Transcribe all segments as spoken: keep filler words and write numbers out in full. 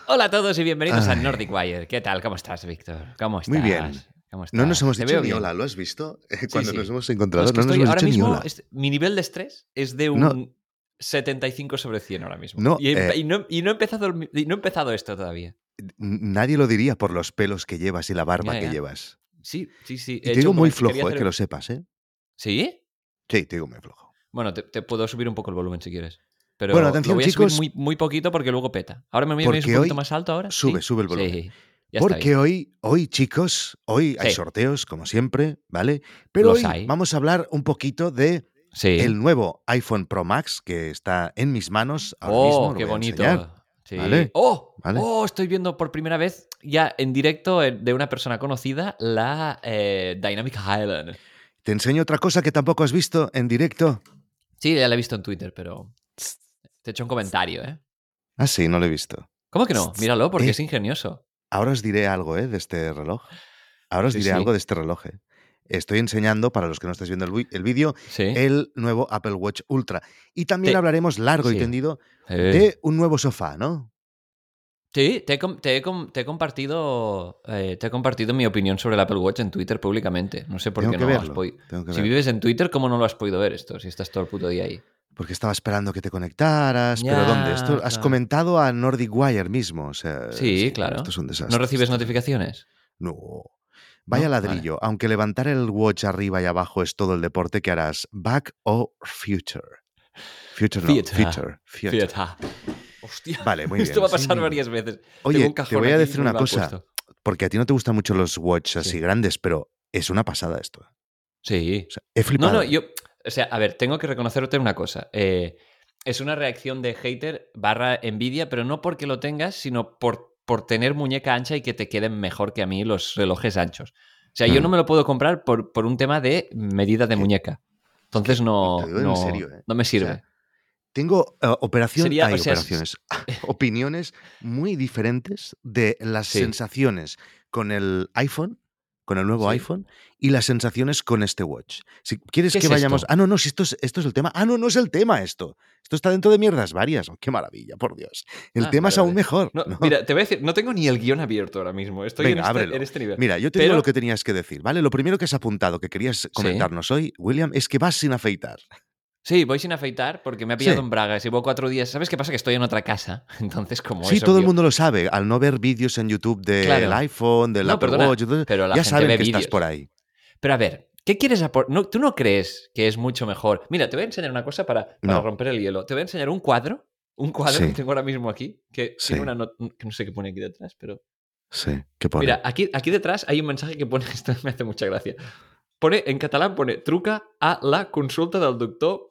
Hola a todos y bienvenidos Ay. a Nordic Wire. ¿Qué tal? ¿Cómo estás, Víctor? ¿Cómo estás? Muy bien. ¿Cómo estás? No nos hemos Te dicho veo ni bien. hola, ¿lo has visto? Sí, Cuando sí. nos hemos No, encontrado, es que no, nos estoy hemos ahora dicho ni mismo, hola. es- mi nivel de estrés es de No, un setenta y cinco sobre cien ahora mismo. no, Y, he empe- eh, y no, y no he empezado, el mi- y no he empezado esto todavía. n- nadie lo diría por los pelos que llevas y la barba Ya, que ya. llevas. Sí, sí, sí. Y He te hecho digo un muy comentario. Quería flojo, eh, hacer... que lo sepas, ¿eh? ¿Sí? Sí, te digo muy flojo. Bueno, te, te puedo subir un poco el volumen si quieres. Bueno, Pero lo atención voy a subir chicos, muy, muy poquito porque luego peta. ¿Ahora me vienes un porque poquito hoy más alto ahora? sube, ¿Sí? sube el volumen. Sí. Ya está Porque bien. hoy, hoy chicos, hoy hay Sí. sorteos, como siempre, ¿vale? Pero Los hoy hay. vamos a hablar un poquito de Sí. el nuevo iPhone Pro Max que está en mis manos ahora Oh, mismo, lo qué voy a enseñar, bonito. Sí. ¿vale? ¡Oh! ¿Vale? ¡Oh! Estoy viendo por primera vez ya en directo eh, de una persona conocida la eh, Dynamic Island. Te enseño otra cosa que tampoco has visto en directo. Sí, ya la he visto en Twitter, pero te he hecho un comentario, ¿eh? Ah, sí, no lo he visto. ¿Cómo que no? Míralo, porque Eh, es ingenioso. ahora os diré algo, ¿eh? De este reloj. Ahora os Sí, diré sí. algo de este reloj, ¿eh? Estoy enseñando, para los que no estáis viendo el, vi- el vídeo, Sí. el nuevo Apple Watch Ultra. Y también Te- hablaremos largo y sí. tendido Eh. de un nuevo sofá, ¿no? Sí, te he, com- te he com- te he compartido eh, te he compartido mi opinión sobre el Apple Watch en Twitter públicamente. No sé por Tengo qué que no has verlo. podido. Tengo que Si verlo. vives en Twitter, ¿cómo no lo has podido ver esto? Si estás todo el puto día ahí. Porque estaba esperando que te conectaras. Ya, ¿Pero dónde? Esto has claro. comentado a Nordic Wire mismo. O sea, Sí, claro. Esto es un desastre. ¿No recibes esto es- notificaciones? No. Vaya ¿No? ladrillo. Aunque levantar el watch arriba y abajo es todo el deporte que harás. ¿Back o future? Future no. Future. Future. Future. Future. Hostia. Vale, muy bien. Esto va a sí. pasar varias veces. Tengo Oye, un te cajón voy a aquí decir muy una mal cosa. puesto. Porque a ti no te gustan mucho los watch así Sí. grandes, pero es una pasada esto. Sí. O sea, he No, flipado. no, ¿eh? yo... O sea, a ver, tengo que reconocerte una cosa. Eh, es una reacción de hater barra envidia, pero no porque lo tengas, sino por, por tener muñeca ancha y que te queden mejor que a mí los relojes anchos. O sea, yo no Mm. me lo puedo comprar por, por un tema de medida de ¿Qué? muñeca. Entonces que no, te digo en no, serio, ¿eh? no me O sirve. sea, tengo eh, operación, Sería, hay o sea, es- operaciones, opiniones muy diferentes de las Sí. sensaciones con el iPhone, con el nuevo Sí. iPhone, y las sensaciones con este watch. Si quieres ¿Qué que es vayamos... esto? Ah, no, no, si esto es, esto es el tema. Ah, no, no es el tema esto. Esto está dentro de mierdas varias. Oh, qué maravilla, por Dios. El Ah, tema vale, es aún vale. mejor. No, ¿no? mira, te voy a decir, no tengo ni el guión abierto ahora mismo. Estoy Venga, en, este, ábrelo. en este nivel. Mira, yo te Pero, digo lo que tenías que decir, ¿vale? Lo primero que has apuntado, que querías comentarnos hoy, William, es que vas sin afeitar. Sí, voy sin afeitar porque me ha pillado Sí. en Bragas. Llevo cuatro días. ¿Sabes qué pasa? Que estoy en otra casa. Entonces, como Sí, es todo el obvio- mundo lo sabe. Al no ver vídeos en YouTube del Claro. iPhone, del No, Apple perdona, Watch, entonces pero la ya gente saben ve que estás vídeos. por ahí. Pero a ver, ¿qué quieres aportar? No, ¿tú no crees que es mucho mejor? Mira, te voy a enseñar una cosa para, para No. romper el hielo. Te voy a enseñar un cuadro. Un cuadro Sí. que tengo ahora mismo aquí. Que Sí. tiene una nota. Que no sé qué pone aquí detrás, pero. Sí, ¿qué pone? Mira, aquí, aquí detrás hay un mensaje que pone. Esto me hace mucha gracia. Pone, en catalán pone, truca a la consulta del doctor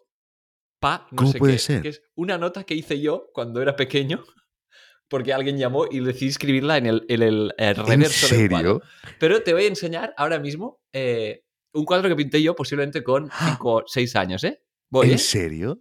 Pa, no ¿Cómo sé puede qué, ser? que es una nota que hice yo cuando era pequeño, porque alguien llamó y decidí escribirla en el, en el, el ¿En reverso del cuadro. serio? Pero te voy a enseñar ahora mismo eh, un cuadro que pinté yo posiblemente con cinco o seis años, ¿eh? Voy, ¿En ¿eh? serio?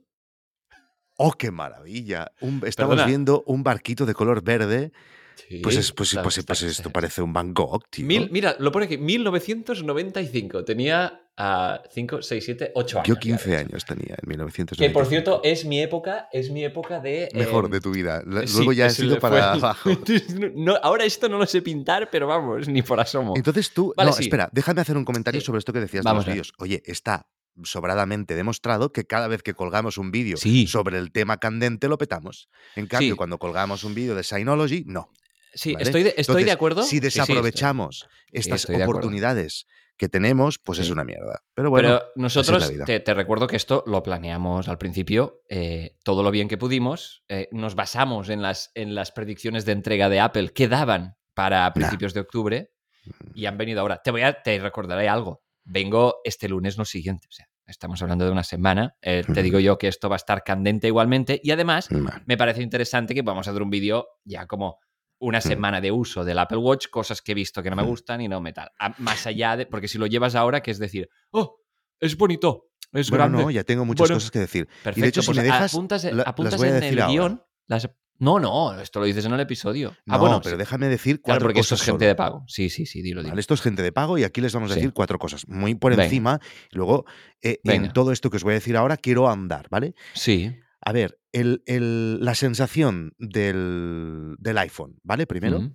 ¡Oh, qué maravilla! Un- estamos Perdona. viendo un barquito de color verde. Sí, Pues, es, pues, está- pues, está- pues está- esto parece un Van Gogh, tío. Mil, mira, lo pone aquí, mil novecientos noventa y cinco. Tenía cinco, seis, siete, ocho años. Yo ya, quince de hecho. años tenía en mil novecientos Que noventa y cinco. por cierto es mi época, es mi época de... Mejor eh, de tu vida. La- sí, Luego ya es has ido el- para fue- abajo. No, ahora esto no lo sé pintar, pero vamos, ni por asomo. Entonces tú... Vale, no, sí. espera, déjame hacer un comentario Sí. sobre esto que decías Vamos de a los ver. vídeos. Oye, está sobradamente demostrado que cada vez que colgamos un vídeo Sí. sobre el tema candente lo petamos. En cambio, Sí. cuando colgamos un vídeo de Synology, no. Sí, ¿vale? estoy, de, estoy Entonces, de acuerdo. si Sí, sí, estoy- desaprovechamos sí, estas estoy de acuerdo. oportunidades que tenemos, pues Sí. es una mierda. Pero bueno, Pero así es la nosotros, vida. te, te recuerdo que esto lo planeamos al principio, eh, todo lo bien que pudimos, eh, nos basamos en las, en las predicciones de entrega de Apple que daban para principios de octubre y han venido ahora. Te voy a, te recordaré algo. Vengo este lunes, no siguiente. O sea, estamos hablando de una semana. Eh, te digo yo que esto va a estar candente igualmente y además Vale. me parece interesante que vamos a hacer un vídeo ya como una semana de uso del Apple Watch, cosas que he visto que no me gustan y no me tal. A- más allá de... Porque si lo llevas ahora, que es decir, oh, es bonito, es Bueno, grande. no, ya tengo muchas Bueno, cosas que decir. Perfecto, Y de hecho, pues si me dejas, apuntas, la- las apuntas voy a en decir el ahora. guión. Las... No, no, esto lo dices en el episodio. No, ah, bueno, pero sí. déjame decir Claro, cuatro porque esto cosas es gente solo. de pago. Sí, sí, sí, dilo, dilo. ¿Vale? Esto es gente de pago y aquí les vamos a Sí. decir cuatro cosas muy por Venga. encima. Y luego, eh, en Venga. todo esto que os voy a decir ahora, quiero andar, ¿vale? Sí. A ver, el, el, la sensación del, del iPhone, ¿vale? Primero, Mm.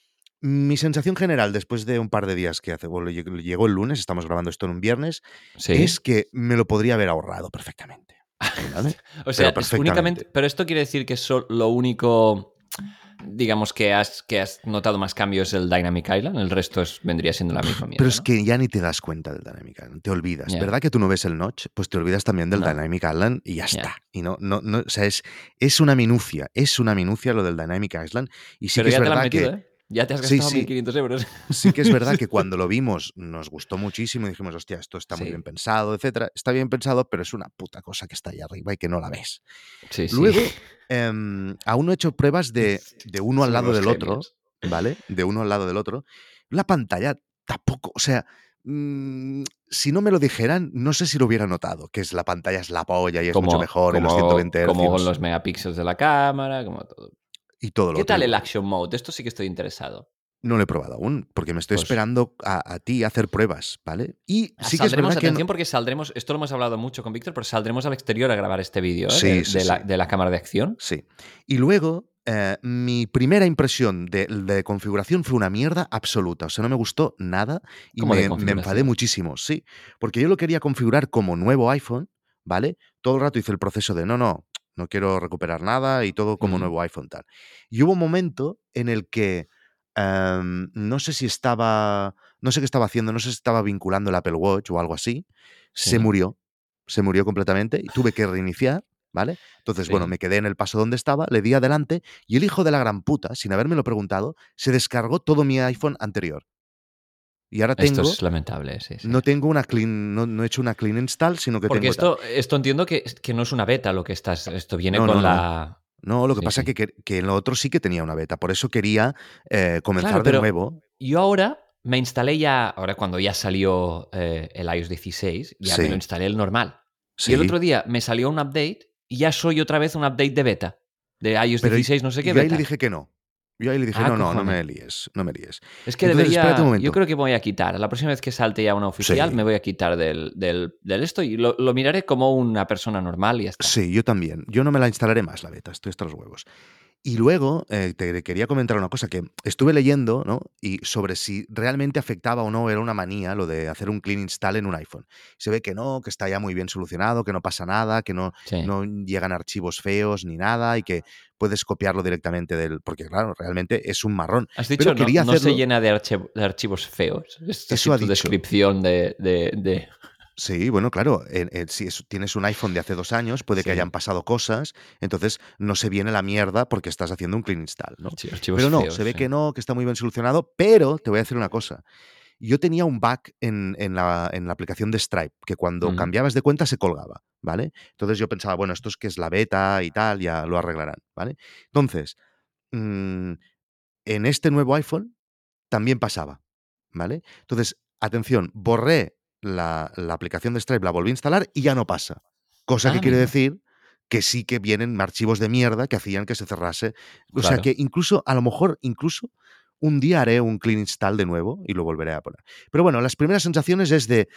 mi sensación general después de un par de días que hace, bueno, llegó el lunes, estamos grabando esto en un viernes, es Sí. que me lo podría haber ahorrado perfectamente, ¿vale? O sea, Pero es únicamente. perfectamente. Pero esto quiere decir que es lo único, digamos, que has, que has notado más cambios el Dynamic Island. El resto es, vendría siendo la misma Pero mierda, es ¿no? que ya ni te das cuenta del Dynamic Island, te olvidas. Ya. ¿Verdad que tú no ves el notch? Pues te olvidas también del No. Dynamic Island y ya Ya. está. Y no, no, no, o sea, es, es una minucia, es una minucia lo del Dynamic Island. Y sí Pero que es ya te la han verdad metido, que, ¿eh? Ya te has sí, gastado mil sí, quinientos euros. sí que es verdad que cuando lo vimos nos gustó muchísimo y dijimos, hostia, esto está muy bien Sí, pensado, etcétera. Está bien pensado, pero es una puta cosa que está ahí arriba y que no la ves. sí, sí. Luego, em, aún no he hecho pruebas de, de uno al Son lado unos del otro, genios. ¿vale? De uno al lado del otro. La pantalla tampoco, o sea, mmm, si no me lo dijeran, no sé si lo hubiera notado, que es la pantalla es la polla y es mucho Como, mejor y los ciento como, veinte como con hercios los megapíxeles de la cámara, como todo. y todo lo ¿Qué otro tal el igual. Action Mode? Esto sí que estoy interesado. No lo he probado aún, porque me estoy Pues esperando a, a ti a hacer pruebas, ¿vale? Y sí que es saldremos, verdad que no... atención, porque saldremos, esto lo hemos hablado mucho con Víctor, pero saldremos al exterior a grabar este vídeo, ¿eh? de, Sí, sí, de la, sí, de la cámara de acción. sí. Y luego, eh, mi primera impresión de, de configuración fue una mierda absoluta. O sea, no me gustó nada y Como de me, me enfadé configuración. muchísimo, sí. Porque yo lo quería configurar como nuevo iPhone, ¿vale? Todo el rato hice el proceso de no, no, no quiero recuperar nada y todo como Mm, nuevo iPhone tal. Y hubo un momento en el que em, no sé si estaba, no sé qué estaba haciendo, no sé si estaba vinculando el Apple Watch o algo así, se sí, murió, se murió completamente y tuve que reiniciar, ¿vale? Entonces, bueno, sí. me quedé en el paso donde estaba, le di adelante y el hijo de la gran puta, sin habérmelo preguntado, se descargó todo mi iPhone anterior. Y ahora Esto tengo, es lamentable, sí, sí. no tengo una clean, no, no he hecho una clean install, sino que Porque tengo tal. esto, esto entiendo que, que no es una beta lo que estás. Esto viene No, no, con no. la. No, lo que Sí, pasa es sí. que, que, que en lo otro sí que tenía una beta. Por eso quería eh, Claro, comenzar de pero nuevo. yo ahora me instalé ya, ahora cuando ya salió eh, el iOS dieciséis, ya me lo Sí, instalé el normal. Y el sí. otro día me salió un update y ya soy otra vez un update de beta. De iOS Pero y- dieciséis, no sé qué yo ahí le beta. dije que no. Yo ahí le dije, Ah, no, no, no cojones. me líes, no me líes. Es que Entonces, espérate un debería. Yo momento. creo que me voy a quitar. La próxima vez que salte ya una oficial, Sí, me voy a quitar del, del, del esto y lo, lo miraré como una persona normal y ya está. sí, yo también. Yo no me la instalaré más, la beta. Estoy hasta los huevos. Y luego eh, te quería comentar una cosa que estuve leyendo, ¿no? Y sobre si realmente afectaba o no, era una manía lo de hacer un clean install en un iPhone. Se ve que no, que está ya muy bien solucionado, que no pasa nada, que no, Sí. no llegan archivos feos ni nada y que puedes copiarlo directamente del... Porque claro, realmente es un marrón. Has Pero dicho, no, quería no se hacerlo, llena de, archiv- de archivos feos. Es así eso ha tu dicho. descripción de. de, de... Sí, bueno, claro, en- en- si es- tienes un iPhone de hace dos años, puede que hayan Sí, pasado cosas, entonces no se viene la mierda porque estás haciendo un clean install, ¿no? archi- archivos Pero no, se feos, ve sí. que no, que está muy bien solucionado, pero te voy a decir una cosa. Yo tenía un bug en, en la, en la aplicación de Stripe, que cuando Mm. cambiabas de cuenta se colgaba, ¿vale? Entonces yo pensaba, bueno, esto es que es la beta y tal, ya lo arreglarán, ¿vale? Entonces, mm, en este nuevo iPhone también pasaba, ¿vale? Entonces, atención, borré la, la aplicación de Stripe, la volví a instalar y ya no pasa. Cosa que Ah, quiere amigo. decir que sí que vienen archivos de mierda que hacían que se cerrase. O sea Claro. que incluso, a lo mejor, incluso un día haré un clean install de nuevo y lo volveré a poner. Pero bueno, las primeras sensaciones es de.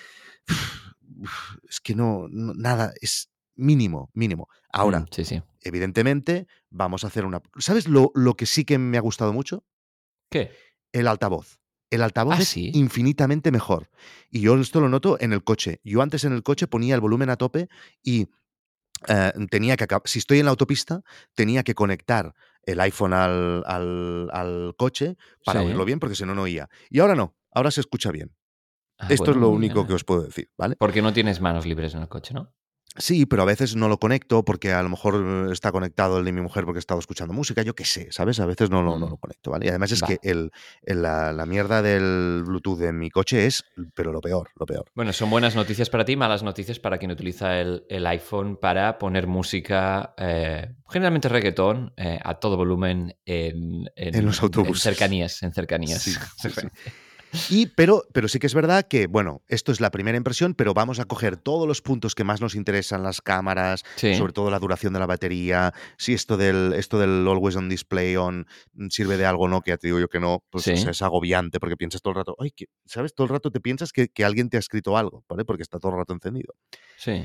Es que no, no nada, es mínimo, mínimo. Mm, Ahora, sí, sí. evidentemente, vamos a hacer una. ¿Sabes lo, lo que sí que me ha gustado mucho? ¿Qué? El altavoz. El altavoz Ah, es sí. infinitamente mejor. Y yo esto lo noto en el coche. Yo antes en el coche ponía el volumen a tope y eh, tenía que, acab- si estoy en la autopista, tenía que conectar el iPhone al, al- al coche para oírlo Sí. bien, porque si no, no oía. Y ahora no, ahora se escucha bien. Ah, Esto es bueno, lo muy bien. único que eh. os puedo decir, ¿vale? Porque no tienes manos libres en el coche, ¿no? Sí, pero a veces no lo conecto porque a lo mejor eh, está conectado el de mi mujer porque he estado escuchando música, yo qué sé, ¿sabes? A veces no lo, no Mm, lo conecto, ¿vale? Y además es que va. el, el- la, la mierda del Bluetooth en mi coche es, pero lo peor, lo peor. Bueno, son buenas noticias para ti, malas noticias para quien utiliza el, el iPhone para poner música, eh, generalmente reggaetón, eh, a todo volumen en, En en- los en- en autobuses. cercanías. En cercanías. Sí, sí, sí. Y, pero, pero sí que es verdad que, bueno, esto es la primera impresión, pero vamos a coger todos los puntos que más nos interesan, las cámaras, sobre Sí. todo la duración de la batería, si esto del, esto del Always on Display on mm, sirve de algo, ¿no? Que ya te digo yo que no, pues o sea, Sí. es agobiante porque piensas todo el rato, ay, que, ¿sabes? Todo el rato te piensas que, que alguien te ha escrito algo, ¿vale? Porque está todo el rato encendido. Sí.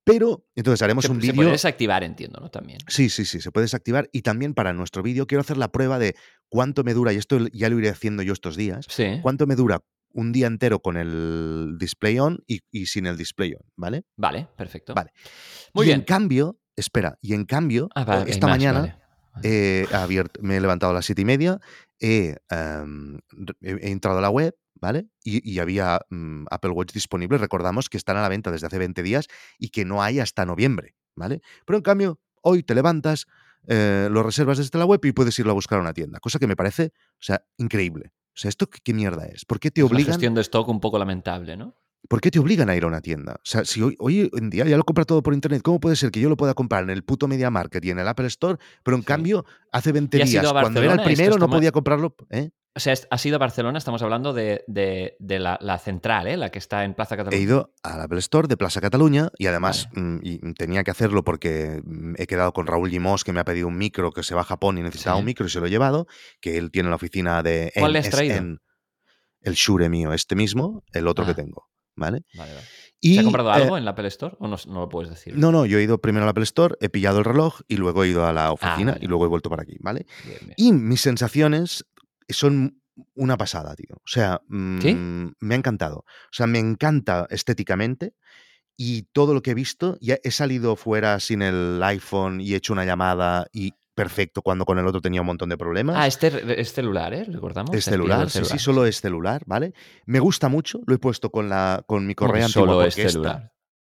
Pero, entonces haremos se, un se vídeo... puede desactivar, entiendo, ¿no? También. Sí, sí, sí, se puede desactivar. Y también para nuestro vídeo quiero hacer la prueba de cuánto me dura, y esto ya lo iré haciendo yo estos días, Sí. cuánto me dura un día entero con el display on y, y sin el display on, ¿vale? Vale, perfecto. Vale. Muy y bien. en cambio, espera, y en cambio, Ah, vale, esta más, mañana vale. Vale. he abierto, me he levantado a las siete y media, he, um, he, he entrado a la web, ¿vale? Y, y había um, Apple Watch disponible. Recordamos que están a la venta desde hace veinte días y que no hay hasta noviembre, ¿vale? Pero en cambio, hoy te levantas, eh, lo reservas desde la web y puedes irlo a buscar a una tienda, cosa que me parece, o sea, increíble. O sea, ¿esto qué, qué mierda es? ¿Por qué te Es obligan? una gestión de stock un poco lamentable, ¿no? ¿Por qué te obligan a ir a una tienda? O sea, si hoy, hoy en día ya lo compra todo por internet, ¿cómo puede ser que yo lo pueda comprar en el puto Media Market y en el Apple Store, pero en Sí. cambio hace veinte ¿Y has ido días, a cuando era el Barcelona? Esto primero, no estamos- podía comprarlo? ¿eh? O sea, has ido a Barcelona, estamos hablando de, de, de la, la central, ¿eh? La que está en Plaza Cataluña. He ido al Apple Store de Plaza Cataluña y además Vale. mm, y tenía que hacerlo porque mm, he quedado con Raúl Limós, que me ha pedido un micro, que se va a Japón y necesitaba Sí. un micro y se lo he llevado, que él tiene la oficina de ¿Cuál le has N S traído? N, el Shure mío, este mismo, el otro Ah. que tengo, ¿vale? Vale, vale. Y, ¿Se ha comprado eh, algo en la Apple Store o no, no lo puedes decir? No, no, yo he ido primero al Apple Store, he pillado el reloj y luego he ido a la oficina Ah, vale. y luego he vuelto para aquí, ¿vale? Bien, bien. Y mis sensaciones son una pasada, tío. O sea, ¿Sí? mmm, me ha encantado. O sea, me encanta estéticamente y todo lo que he visto. Ya he salido fuera sin el iPhone y he hecho una llamada y perfecto cuando con el otro tenía un montón de problemas. Ah, este es celular, ¿eh? Recordamos. Es Te has pillado celular, el sí, sí, celular, solo sí. es celular, ¿vale? Me gusta mucho, lo he puesto con, la, con mi ¿Cómo que correa antigua solo es porque esta... celular?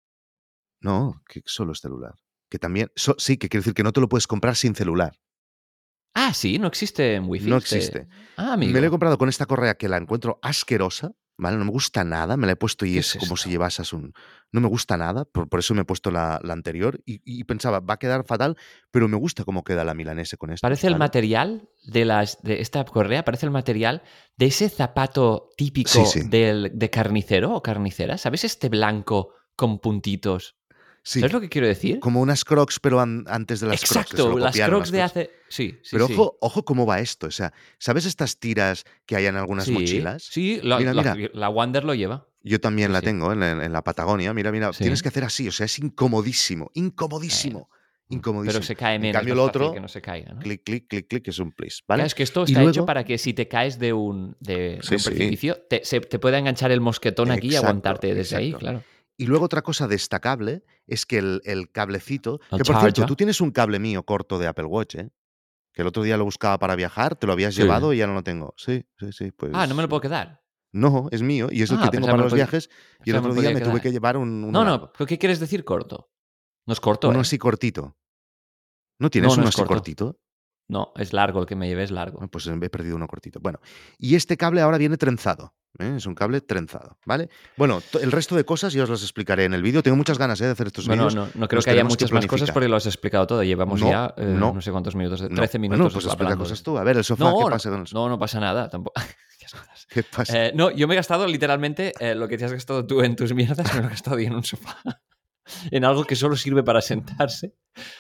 No, que solo es celular. Que también... so- sí, que quiere decir que no te lo puedes comprar sin celular. Ah, sí, no existe en Wi-Fi. No este- existe. Ah, amigo. Me lo he comprado con esta correa que la encuentro asquerosa, ¿vale? No me gusta nada, me la he puesto y ¿Qué es es como esto? si llevases un... No me gusta nada, por, por eso me he puesto la, la anterior y, y pensaba, va a quedar fatal, pero me gusta cómo queda la milanese con esto. Parece el ¿vale? material de, las, de esta correa, parece el material de ese zapato típico Sí, sí. Del, de carnicero o carnicera. ¿Sabes este blanco con puntitos? Sí, ¿Sabes lo que quiero decir? como unas Crocs, pero an- antes de las Crocs. que se Exacto, lo las copiaron, Crocs de Crocs. hace... Sí, sí, Pero sí. ojo, ojo cómo va esto. O sea, ¿sabes estas tiras que hay en algunas Sí, mochilas? sí, la, Mira, la- mira. la Wander lo lleva. Yo también Sí, la sí. tengo en, en la Patagonia. Mira, mira, Sí. tienes que hacer así. O sea, es incomodísimo, incomodísimo, Bueno, incomodísimo. pero se cae En menos, cambio, más lo fácil otro, que no se caiga, ¿no? clic, clic, clic, clic, es un please, Claro, ¿vale? es que esto Y está luego, hecho para que si te caes de un, de, de sí, un sí, precipicio, te, se, te pueda enganchar el mosquetón aquí y exacto, aguantarte desde ahí, exacto. claro. Y luego otra cosa destacable es que el, el cablecito, El que por cierto, charger. tú tienes un cable mío corto de Apple Watch, ¿eh? Que el otro día lo buscaba para viajar, te lo habías Sí. llevado y ya no lo tengo. Sí, sí, sí, pues... Ah, no me lo puedo quedar. No, es mío y es el Ah, que tengo pensaba para me lo los podía- viajes y el pensaba me otro lo día podía me tuve quedar. que llevar un, uno No, largo. no, ¿pero qué quieres decir corto? No es corto, Uno ¿eh? así cortito. ¿No tienes No, no uno es así corto. cortito? No, es largo, el que me llevé es largo. Ah, pues he perdido uno cortito. Bueno, y este cable ahora viene trenzado. ¿eh? Es un cable trenzado, ¿vale? Bueno, to- el resto de cosas ya os las explicaré en el vídeo. Tengo muchas ganas ¿eh? de hacer estos Bueno, vídeos. no, no creo Nos que haya tenemos que muchas más cosas planificar. porque lo has explicado todo. Llevamos No, ya eh, no, no sé cuántos minutos, no. trece Bueno, minutos pues explica hablando. cosas de- tú. A ver, el sofá, No, ¿qué no, pasa con el sofá? no, no pasa nada. Tampoco. Qué cosas. ¿Qué pasa? Eh, no, yo me he gastado literalmente eh, lo que te has gastado tú en tus mierdas, me lo he gastado yo en un sofá. En algo que solo sirve para sentarse.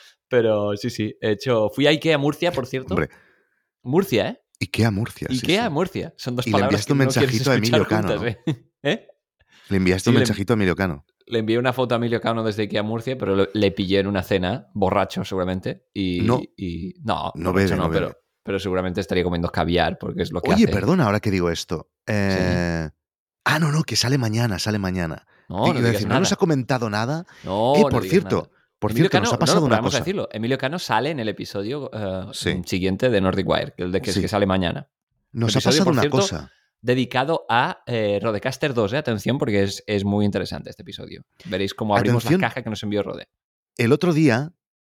Pero sí, sí, he hecho... Fui a Ikea Murcia, por cierto. Hombre, Murcia, ¿eh? Ikea Murcia, sí, Ikea sí. Murcia. Son dos Y le palabras enviaste que un no quieres mensajito a escuchar Emilio Cano, juntas, ¿no? ¿eh? ¿Eh? Le enviaste Sí, un le- mensajito a Emilio Cano. Le envié una foto a Emilio Cano desde Ikea Murcia, pero le, le pillé en una cena, borracho seguramente, y... No, y- no, no borracho bebe, no, no bebe. pero, pero seguramente estaría comiendo caviar, porque es lo que Oye, hace. perdona, ahora que digo esto. Eh... Ah, no, no, que sale mañana, sale mañana. No, Iba no a digas decir, no nos ha nada. comentado nada. No, Eh, no por digas cierto, nada. por Emilio cierto, nos Cano, ha pasado no, no, pero una vamos a cosa. decirlo. Emilio Cano sale en el episodio eh, Sí. siguiente de Nordic Wire, el de que, Sí. que sale mañana. Nos ha Episodio, pasado por una cierto, cosa. dedicado a eh, Rodecaster dos, eh, atención, porque es, es muy interesante este episodio. Veréis cómo abrimos Atención. la caja que nos envió Rode. El otro día,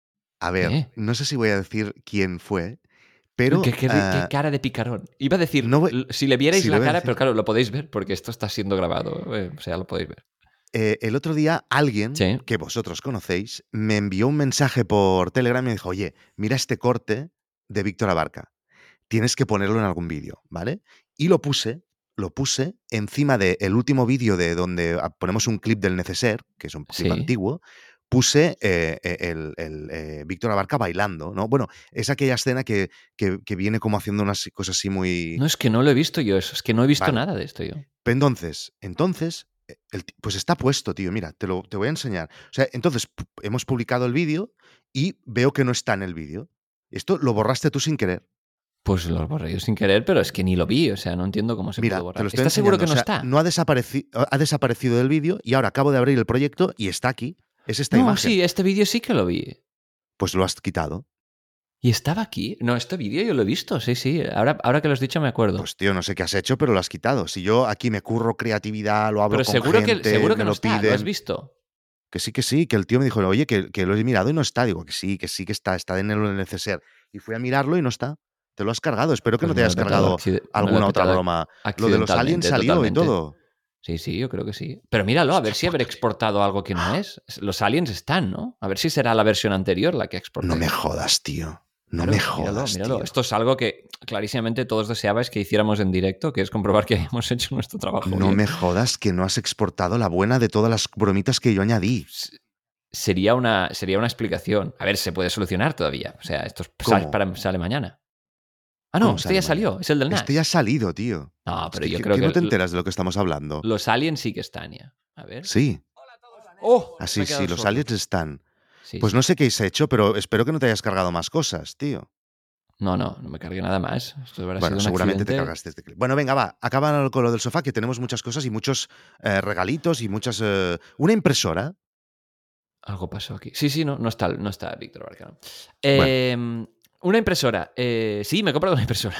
a ver, ¿Qué? no sé si voy a decir quién fue, pero... ¿Qué, qué, eh, qué cara de picarón. Iba a decir, no voy- l- si le vierais sí, lo la voy a cara, decir. pero claro, lo podéis ver porque esto está siendo grabado. eh, o sea, lo podéis ver. eh, el otro día alguien Sí. que vosotros conocéis me envió un mensaje por Telegram y me dijo, oye, mira este corte de Víctor Abarca. Tienes que ponerlo en algún vídeo, ¿vale? Y lo puse, lo puse encima del último vídeo de donde ponemos un clip del Neceser, que es un clip Sí. antiguo, puse eh, el, el eh, Víctor Abarca bailando, ¿no? Bueno, es aquella escena que, que, que viene como haciendo unas cosas así muy... No, es que no lo he visto yo eso. Es que no he visto Vale. nada de esto yo. Pero entonces, entonces, El, pues está puesto, tío. Mira, te lo te voy a enseñar. O sea, entonces pu- hemos publicado el vídeo y veo que no está en el vídeo. Esto lo borraste tú sin querer. Pues lo borré yo sin querer, pero es que ni lo vi, o sea, no entiendo cómo se pudo Mira, te borrar. lo estoy ¿Estás seguro enseñando. que O no sea, está? no ha, desapareci- ha desaparecido del vídeo y ahora acabo de abrir el proyecto y está aquí. Es esta No, imagen. sí, este vídeo sí que lo vi. Pues lo has quitado. ¿Y estaba aquí? No, este vídeo yo lo he visto, sí, sí. Ahora, ahora que lo has dicho me acuerdo. Pues tío, no sé qué has hecho, pero lo has quitado. Si yo aquí me curro creatividad, lo hablo pero con seguro gente, que, seguro que me no lo está, piden. ¿lo has visto? Que sí, que sí, que el tío me dijo, oye, que, que lo he mirado y no está. Digo, que sí, que sí, que está, está en el neceser. Y fui a mirarlo y no está. Te lo has cargado. Espero que Pues no te me lo he hayas petado, cargado accide- me lo he alguna otra petado broma. Lo de los aliens accidentalmente, salió y totalmente. todo. Sí, sí, yo creo que sí. Pero míralo, a ver Hostia si habré puta, tío. exportado algo que no es. Los aliens están, ¿no? A ver si será la versión anterior la que exporté. No me jodas, tío. No Claro, me míralo, jodas, míralo. tío. Esto es algo que clarísimamente todos deseabais que hiciéramos en directo, que es comprobar que hayamos hecho nuestro trabajo No bien. me jodas que no has exportado la buena de todas las bromitas que yo añadí. S- Sería una, sería una explicación. A ver, se puede solucionar todavía. O sea, esto es- ¿Cómo? sale, para- sale mañana. Ah, no, ¿Cómo este sale ya mañana? salió. Es el del N A S. Este ya ha salido, tío. No, Es pero que, yo que- creo que que no te l- enteras de lo que estamos hablando. los aliens sí que están ya. A ver. Sí, ¡Oh! así Me he quedado sí, los sordo. aliens están. Sí, Pues sí. no sé qué has hecho, pero espero que no te hayas cargado más cosas, tío. No, no, no me cargué nada más. Esto habrá Bueno, sido un seguramente te accidente. cargaste este clip. Bueno, venga, va, acaba con lo del sofá, que tenemos muchas cosas y muchos eh, regalitos y muchas... eh, una impresora. Algo pasó aquí. Sí, sí, no, no está, no está Víctor Barcano. Bueno, Eh, una impresora. Eh, sí, me he comprado una impresora.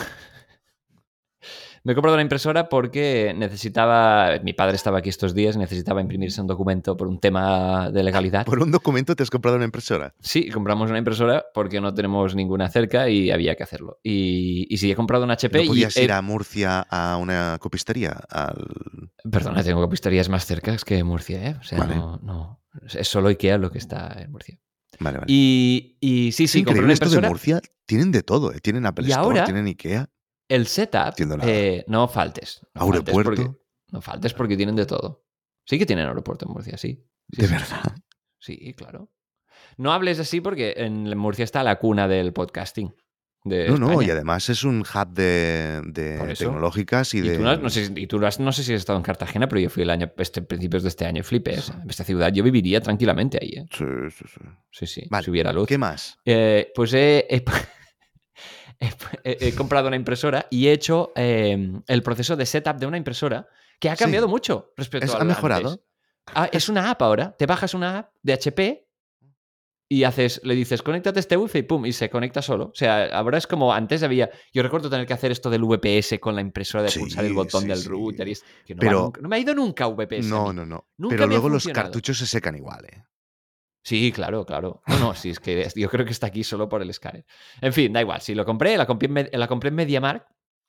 Me he comprado una impresora porque necesitaba... Mi padre estaba aquí estos días, necesitaba imprimirse un documento por un tema de legalidad. por un documento te has comprado una impresora. Sí, compramos una impresora porque no tenemos ninguna cerca y había que hacerlo. Y, y sí, he comprado una H P ¿No y... podías he- ir a Murcia a una copistería? Al... Perdona, tengo copisterías más cerca que Murcia, ¿eh? O sea, Vale. no, no... Es solo IKEA lo que está en Murcia. Vale, vale. Y, y sí, Es sí, compré increíble una esto de impresora. Murcia. Tienen de todo, ¿eh? Tienen Apple Y Store, ahora- tienen Ikea. El setup, Entiendo nada. eh, no faltes. No faltes, Aeropuerto. porque, no faltes porque tienen de todo. Sí que tienen aeropuerto en Murcia, sí. Sí, ¿De sí, verdad? Sí, sí, claro. No hables así porque en Murcia está la cuna del podcasting de No, no, España. y además es un hub de, de Por eso. tecnológicas y, Y de... tú, no, no sé, y tú no, has- no sé si has estado en Cartagena, pero yo fui el año, este, principios de este año y flipé. O sea, esta ciudad yo viviría tranquilamente ahí. ¿eh? Sí, sí, sí. Sí, sí, Vale, si hubiera luz. ¿qué más? Eh, pues he, he, he- he comprado una impresora y he hecho eh, el proceso de setup de una impresora que ha Sí. cambiado mucho respecto ¿Es- a ha mejorado? antes. Ah, es una app ahora. Te bajas una app de H P y haces, le dices, conéctate a este wifi y pum, y se conecta solo. O sea, ahora es como antes había... Yo recuerdo tener que hacer esto del V P S con la impresora de Sí, pulsar el botón sí, del sí. router. Y es que no, Pero- va nunca- no me ha ido nunca V P S. a No, mí. no, no. Nunca Pero me ha luego los funcionado. cartuchos se secan igual, ¿eh? Sí, claro, claro. No, no, sí, es que yo creo que está aquí solo por el escáner. En fin, da igual. Sí, lo compré, la compré en, Med- la compré en MediaMarkt,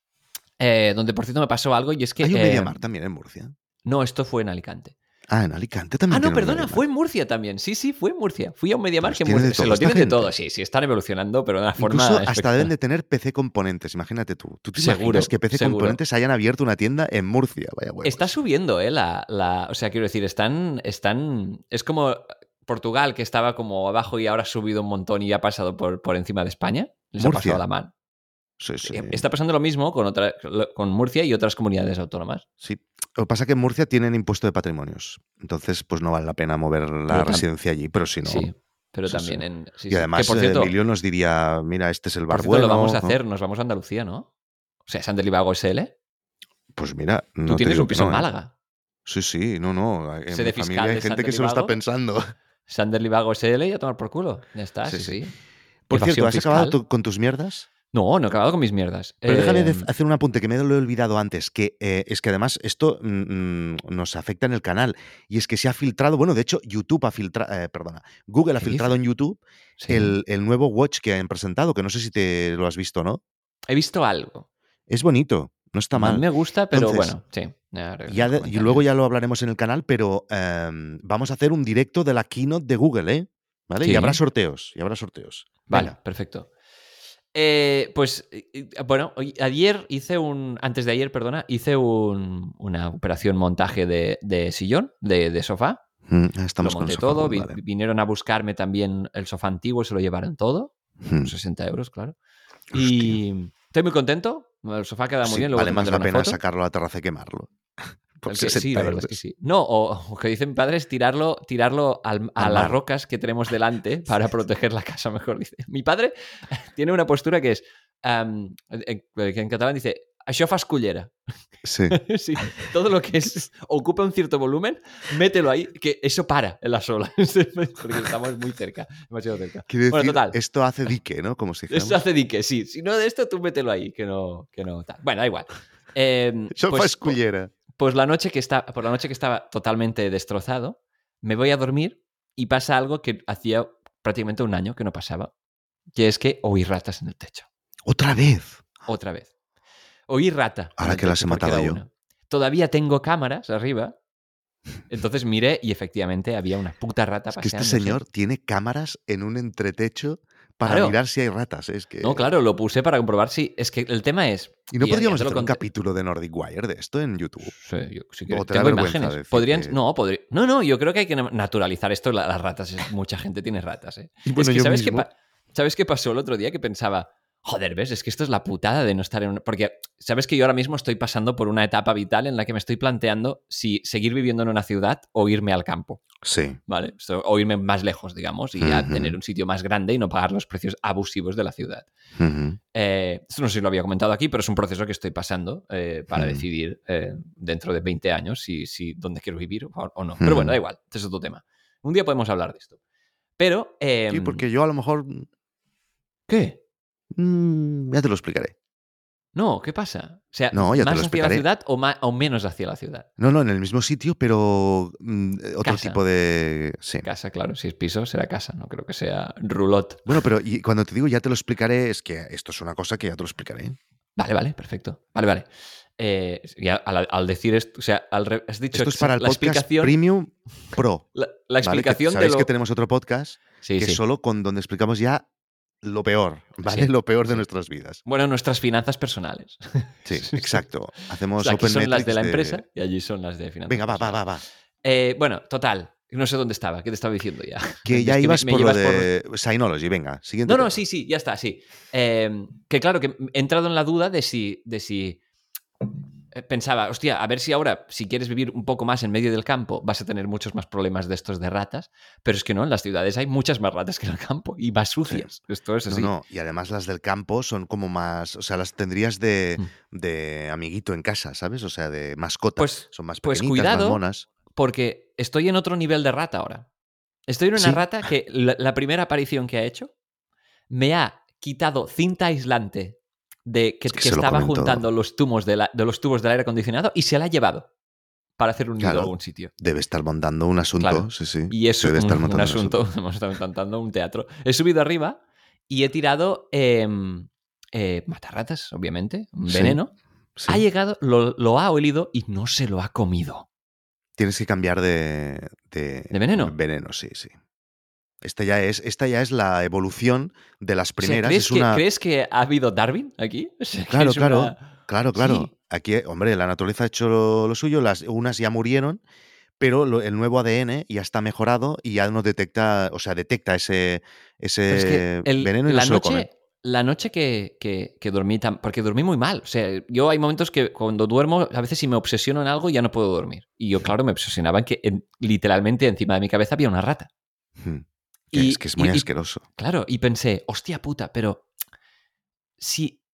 eh, donde por cierto me pasó algo y es que... Hay un eh, MediaMarkt también en Murcia. No, esto fue en Alicante. Ah, en Alicante también. Ah, no, tienen un perdona, MediaMarkt. fue en Murcia también. Sí, sí, fue en Murcia. Fui a un MediaMarkt Pues en tiene de Murcia. Se todo lo esta tienen de gente. todo. Sí, sí, están evolucionando, pero de una forma Incluso hasta espectacular. deben de tener P C Componentes, imagínate tú. ¿Tú te Seguro, imaginas que P C seguro. Componentes hayan abierto una tienda en Murcia? Vaya huevos. Está subiendo, ¿eh? La, la- o sea, quiero decir, están, están... Es como Portugal, que estaba como abajo y ahora ha subido un montón y ha pasado por, por encima de España. Les Murcia. ha pasado la mano. Sí, sí. Está pasando lo mismo con, otra, con Murcia y otras comunidades autónomas. Sí. Lo que pasa es que en Murcia tienen impuesto de patrimonios. Entonces, pues no vale la pena mover la Pero tam- residencia allí, pero si no. Sí, pero Sí, también sí. en... sí, Y sí. además, Que, por eh, cierto, Emilio nos diría: mira, este es el bar por cierto, bueno. lo vamos a ¿no? hacer, nos vamos a Andalucía, ¿no? O sea, Sander Libago S L. Pues mira, no Tú te tienes digo un que piso no, en ¿eh? Málaga. Sí, sí, no, no. En Sede mi fiscal familia hay de gente Sander que se lo está Libago. pensando. Sander Libago S L y a tomar por culo. Ya está, sí, Sí, sí. Por Evasión cierto, ¿has fiscal. acabado tu- con tus mierdas? No, no he acabado con mis mierdas. Pero déjame Eh, de- hacer un apunte que me lo he olvidado antes, que eh, es que además esto mm, mm, nos afecta en el canal. Y es que se ha filtrado, bueno, de hecho, YouTube ha filtrado, perdona, Google ha ¿Qué filtrado dices? en YouTube sí. el, el nuevo Watch que han presentado, que no sé si te lo has visto, ¿no? He visto algo. Es bonito, no está A mí mal. me gusta, pero Entonces, bueno, sí. Ya, haré Ya un de- y comentario. luego ya lo hablaremos en el canal, pero em, vamos a hacer un directo de la keynote de Google, ¿eh? ¿Vale? Sí. Y habrá sorteos, y habrá sorteos. Vale, Venga. perfecto. Eh, pues, eh, bueno, hoy- ayer hice un. Antes de ayer, perdona, hice un- una operación montaje de, de sillón, de, de sofá. Mm, Estamos Lo con monté el sofá, todo. vi- vale. Vinieron a buscarme también el sofá antiguo, se lo llevaron todo. Mm, sesenta euros, claro. Y estoy muy contento. El sofá queda muy sí, bien. Luego vale te más mandaré la una pena foto. sacarlo a la terraza y quemarlo. Por El que, sí, sesenta la verdad euros. es que sí. No, o, o que dice mi padre es tirarlo, tirarlo al, a Al las mar. rocas que tenemos delante para proteger la casa, mejor dice. Mi padre tiene una postura que es, um, en, en catalán dice, això fas cullera. Sí. Sí, todo lo que es, ocupa un cierto volumen, mételo ahí, que eso para en las olas, porque estamos muy cerca, demasiado cerca. Quiere Bueno, decir, total. esto hace dique, ¿no? Como si dijéramos. Eso hace dique, sí. Si no de esto, tú mételo ahí, que no, que no tal. Bueno, da igual. Eh, Això pues, fas cullera. Pues la noche que está, por la noche que estaba totalmente destrozado, me voy a dormir y pasa algo que hacía prácticamente un año que no pasaba, que es que oí ratas en el techo. ¿Otra vez? Otra vez. Oí rata. Ahora que las he matado yo. Una. Todavía tengo cámaras arriba, entonces miré y efectivamente había una puta rata es que paseándose. este señor tiene cámaras en un entretecho para claro. mirar si hay ratas. Es que... No, claro, lo puse para comprobar si... Es que el tema es... ¿Y no y podríamos hacer un conté... capítulo de Nordic Wire de esto en YouTube? Sí, yo, si ¿O te tengo da vergüenza imágenes. decir Podrían... que... No, podría... no, no, yo creo que hay que naturalizar esto. Las ratas, mucha gente tiene ratas. ¿eh? Y bueno, es que, yo ¿sabes qué, mismo. pa... ¿sabes qué pasó el otro día? Que pensaba, joder, ¿ves? Es que esto es la putada de no estar en... Una... Porque, ¿sabes que yo ahora mismo estoy pasando por una etapa vital en la que me estoy planteando si seguir viviendo en una ciudad o irme al campo? Sí. ¿Vale? O irme más lejos, digamos, y uh-huh. a tener un sitio más grande y no pagar los precios abusivos de la ciudad. Uh-huh. Eh, esto no sé si lo había comentado aquí, pero es un proceso que estoy pasando eh, para uh-huh. decidir eh, dentro de veinte años si, si dónde quiero vivir o, o no. Uh-huh. Pero bueno, da igual, este es otro tema. Un día podemos hablar de esto. Pero... Eh, sí, porque yo a lo mejor... ¿Qué? Mm, ya te lo explicaré. No, ¿qué pasa? O sea, no, ya ¿más te lo hacia la ciudad o, más, o menos hacia la ciudad? No, no, en el mismo sitio, pero mm, otro casa. tipo de... Sí. Casa, claro. Si es piso, será casa. No creo que sea roulotte. Bueno, pero y cuando te digo ya te lo explicaré, es que esto es una cosa que ya te lo explicaré. Vale, vale, perfecto. Vale, vale. Eh, ya al, al decir esto, o sea, al, has dicho esto es para el la podcast explicación, Premium Pro. La, la explicación ¿vale? Que, de sabéis lo... que tenemos otro podcast sí, que sí. es solo con donde explicamos ya lo peor, ¿vale? Sí, lo peor de sí. nuestras vidas. Bueno, nuestras finanzas personales. Sí, exacto. Hacemos o sea, aquí Open son Metrics las de la de... empresa y allí son las de finanzas. Venga, va, va, personales. va, va. Eh, bueno, total. No sé dónde estaba. ¿Qué te estaba diciendo ya? Que ya es que ibas me, me por llevas lo de por... Synology, venga. Siguiente no, no, tema. sí, sí, ya está, sí. Eh, que claro, que he entrado en la duda de si... De si pensaba, hostia, a ver si ahora, si quieres vivir un poco más en medio del campo, vas a tener muchos más problemas de estos de ratas, pero es que no, en las ciudades hay muchas más ratas que en el campo y más sucias. Sí. Esto es así. No, no, y además las del campo son como más, o sea, las tendrías de, mm. de amiguito en casa, ¿sabes? O sea, de mascota. Pues, son más pues pequeñitas, cuidado, más monas. Porque estoy en otro nivel de rata ahora. Estoy en una ¿Sí? rata que la, la primera aparición que ha hecho me ha quitado cinta aislante de que, es que, que estaba juntando todo. los tubos de, la, de los tubos del aire acondicionado y se la ha llevado para hacer un nido claro, en algún sitio. Debe estar montando un asunto, claro. sí, sí. Y eso es un, un asunto, hemos estado montando un teatro. He subido arriba y he tirado eh, eh, matarratas, obviamente, un sí, veneno. Sí. Ha llegado, lo, lo ha olido y no se lo ha comido. Tienes que cambiar de... ¿De, ¿De veneno? Veneno, sí, sí. Esta ya es, esta ya es la evolución de las primeras. O sea, ¿crees, es que, una... ¿Crees que ha habido Darwin aquí? O sea, claro, claro, una... claro, claro. Sí. Aquí, hombre, la naturaleza ha hecho lo, lo suyo, las, unas ya murieron, pero lo, el nuevo A D N ya está mejorado y ya no detecta, o sea, detecta ese, ese es que el, veneno y la no se noche, lo come. La noche que, que, que dormí, tan, porque dormí muy mal. O sea, yo hay momentos que cuando duermo, a veces si me obsesiono en algo ya no puedo dormir. Y yo, claro, me obsesionaba en que en, literalmente encima de mi cabeza había una rata. Hmm. Y, es que es muy y, asqueroso. Y, claro, y pensé, hostia puta, pero si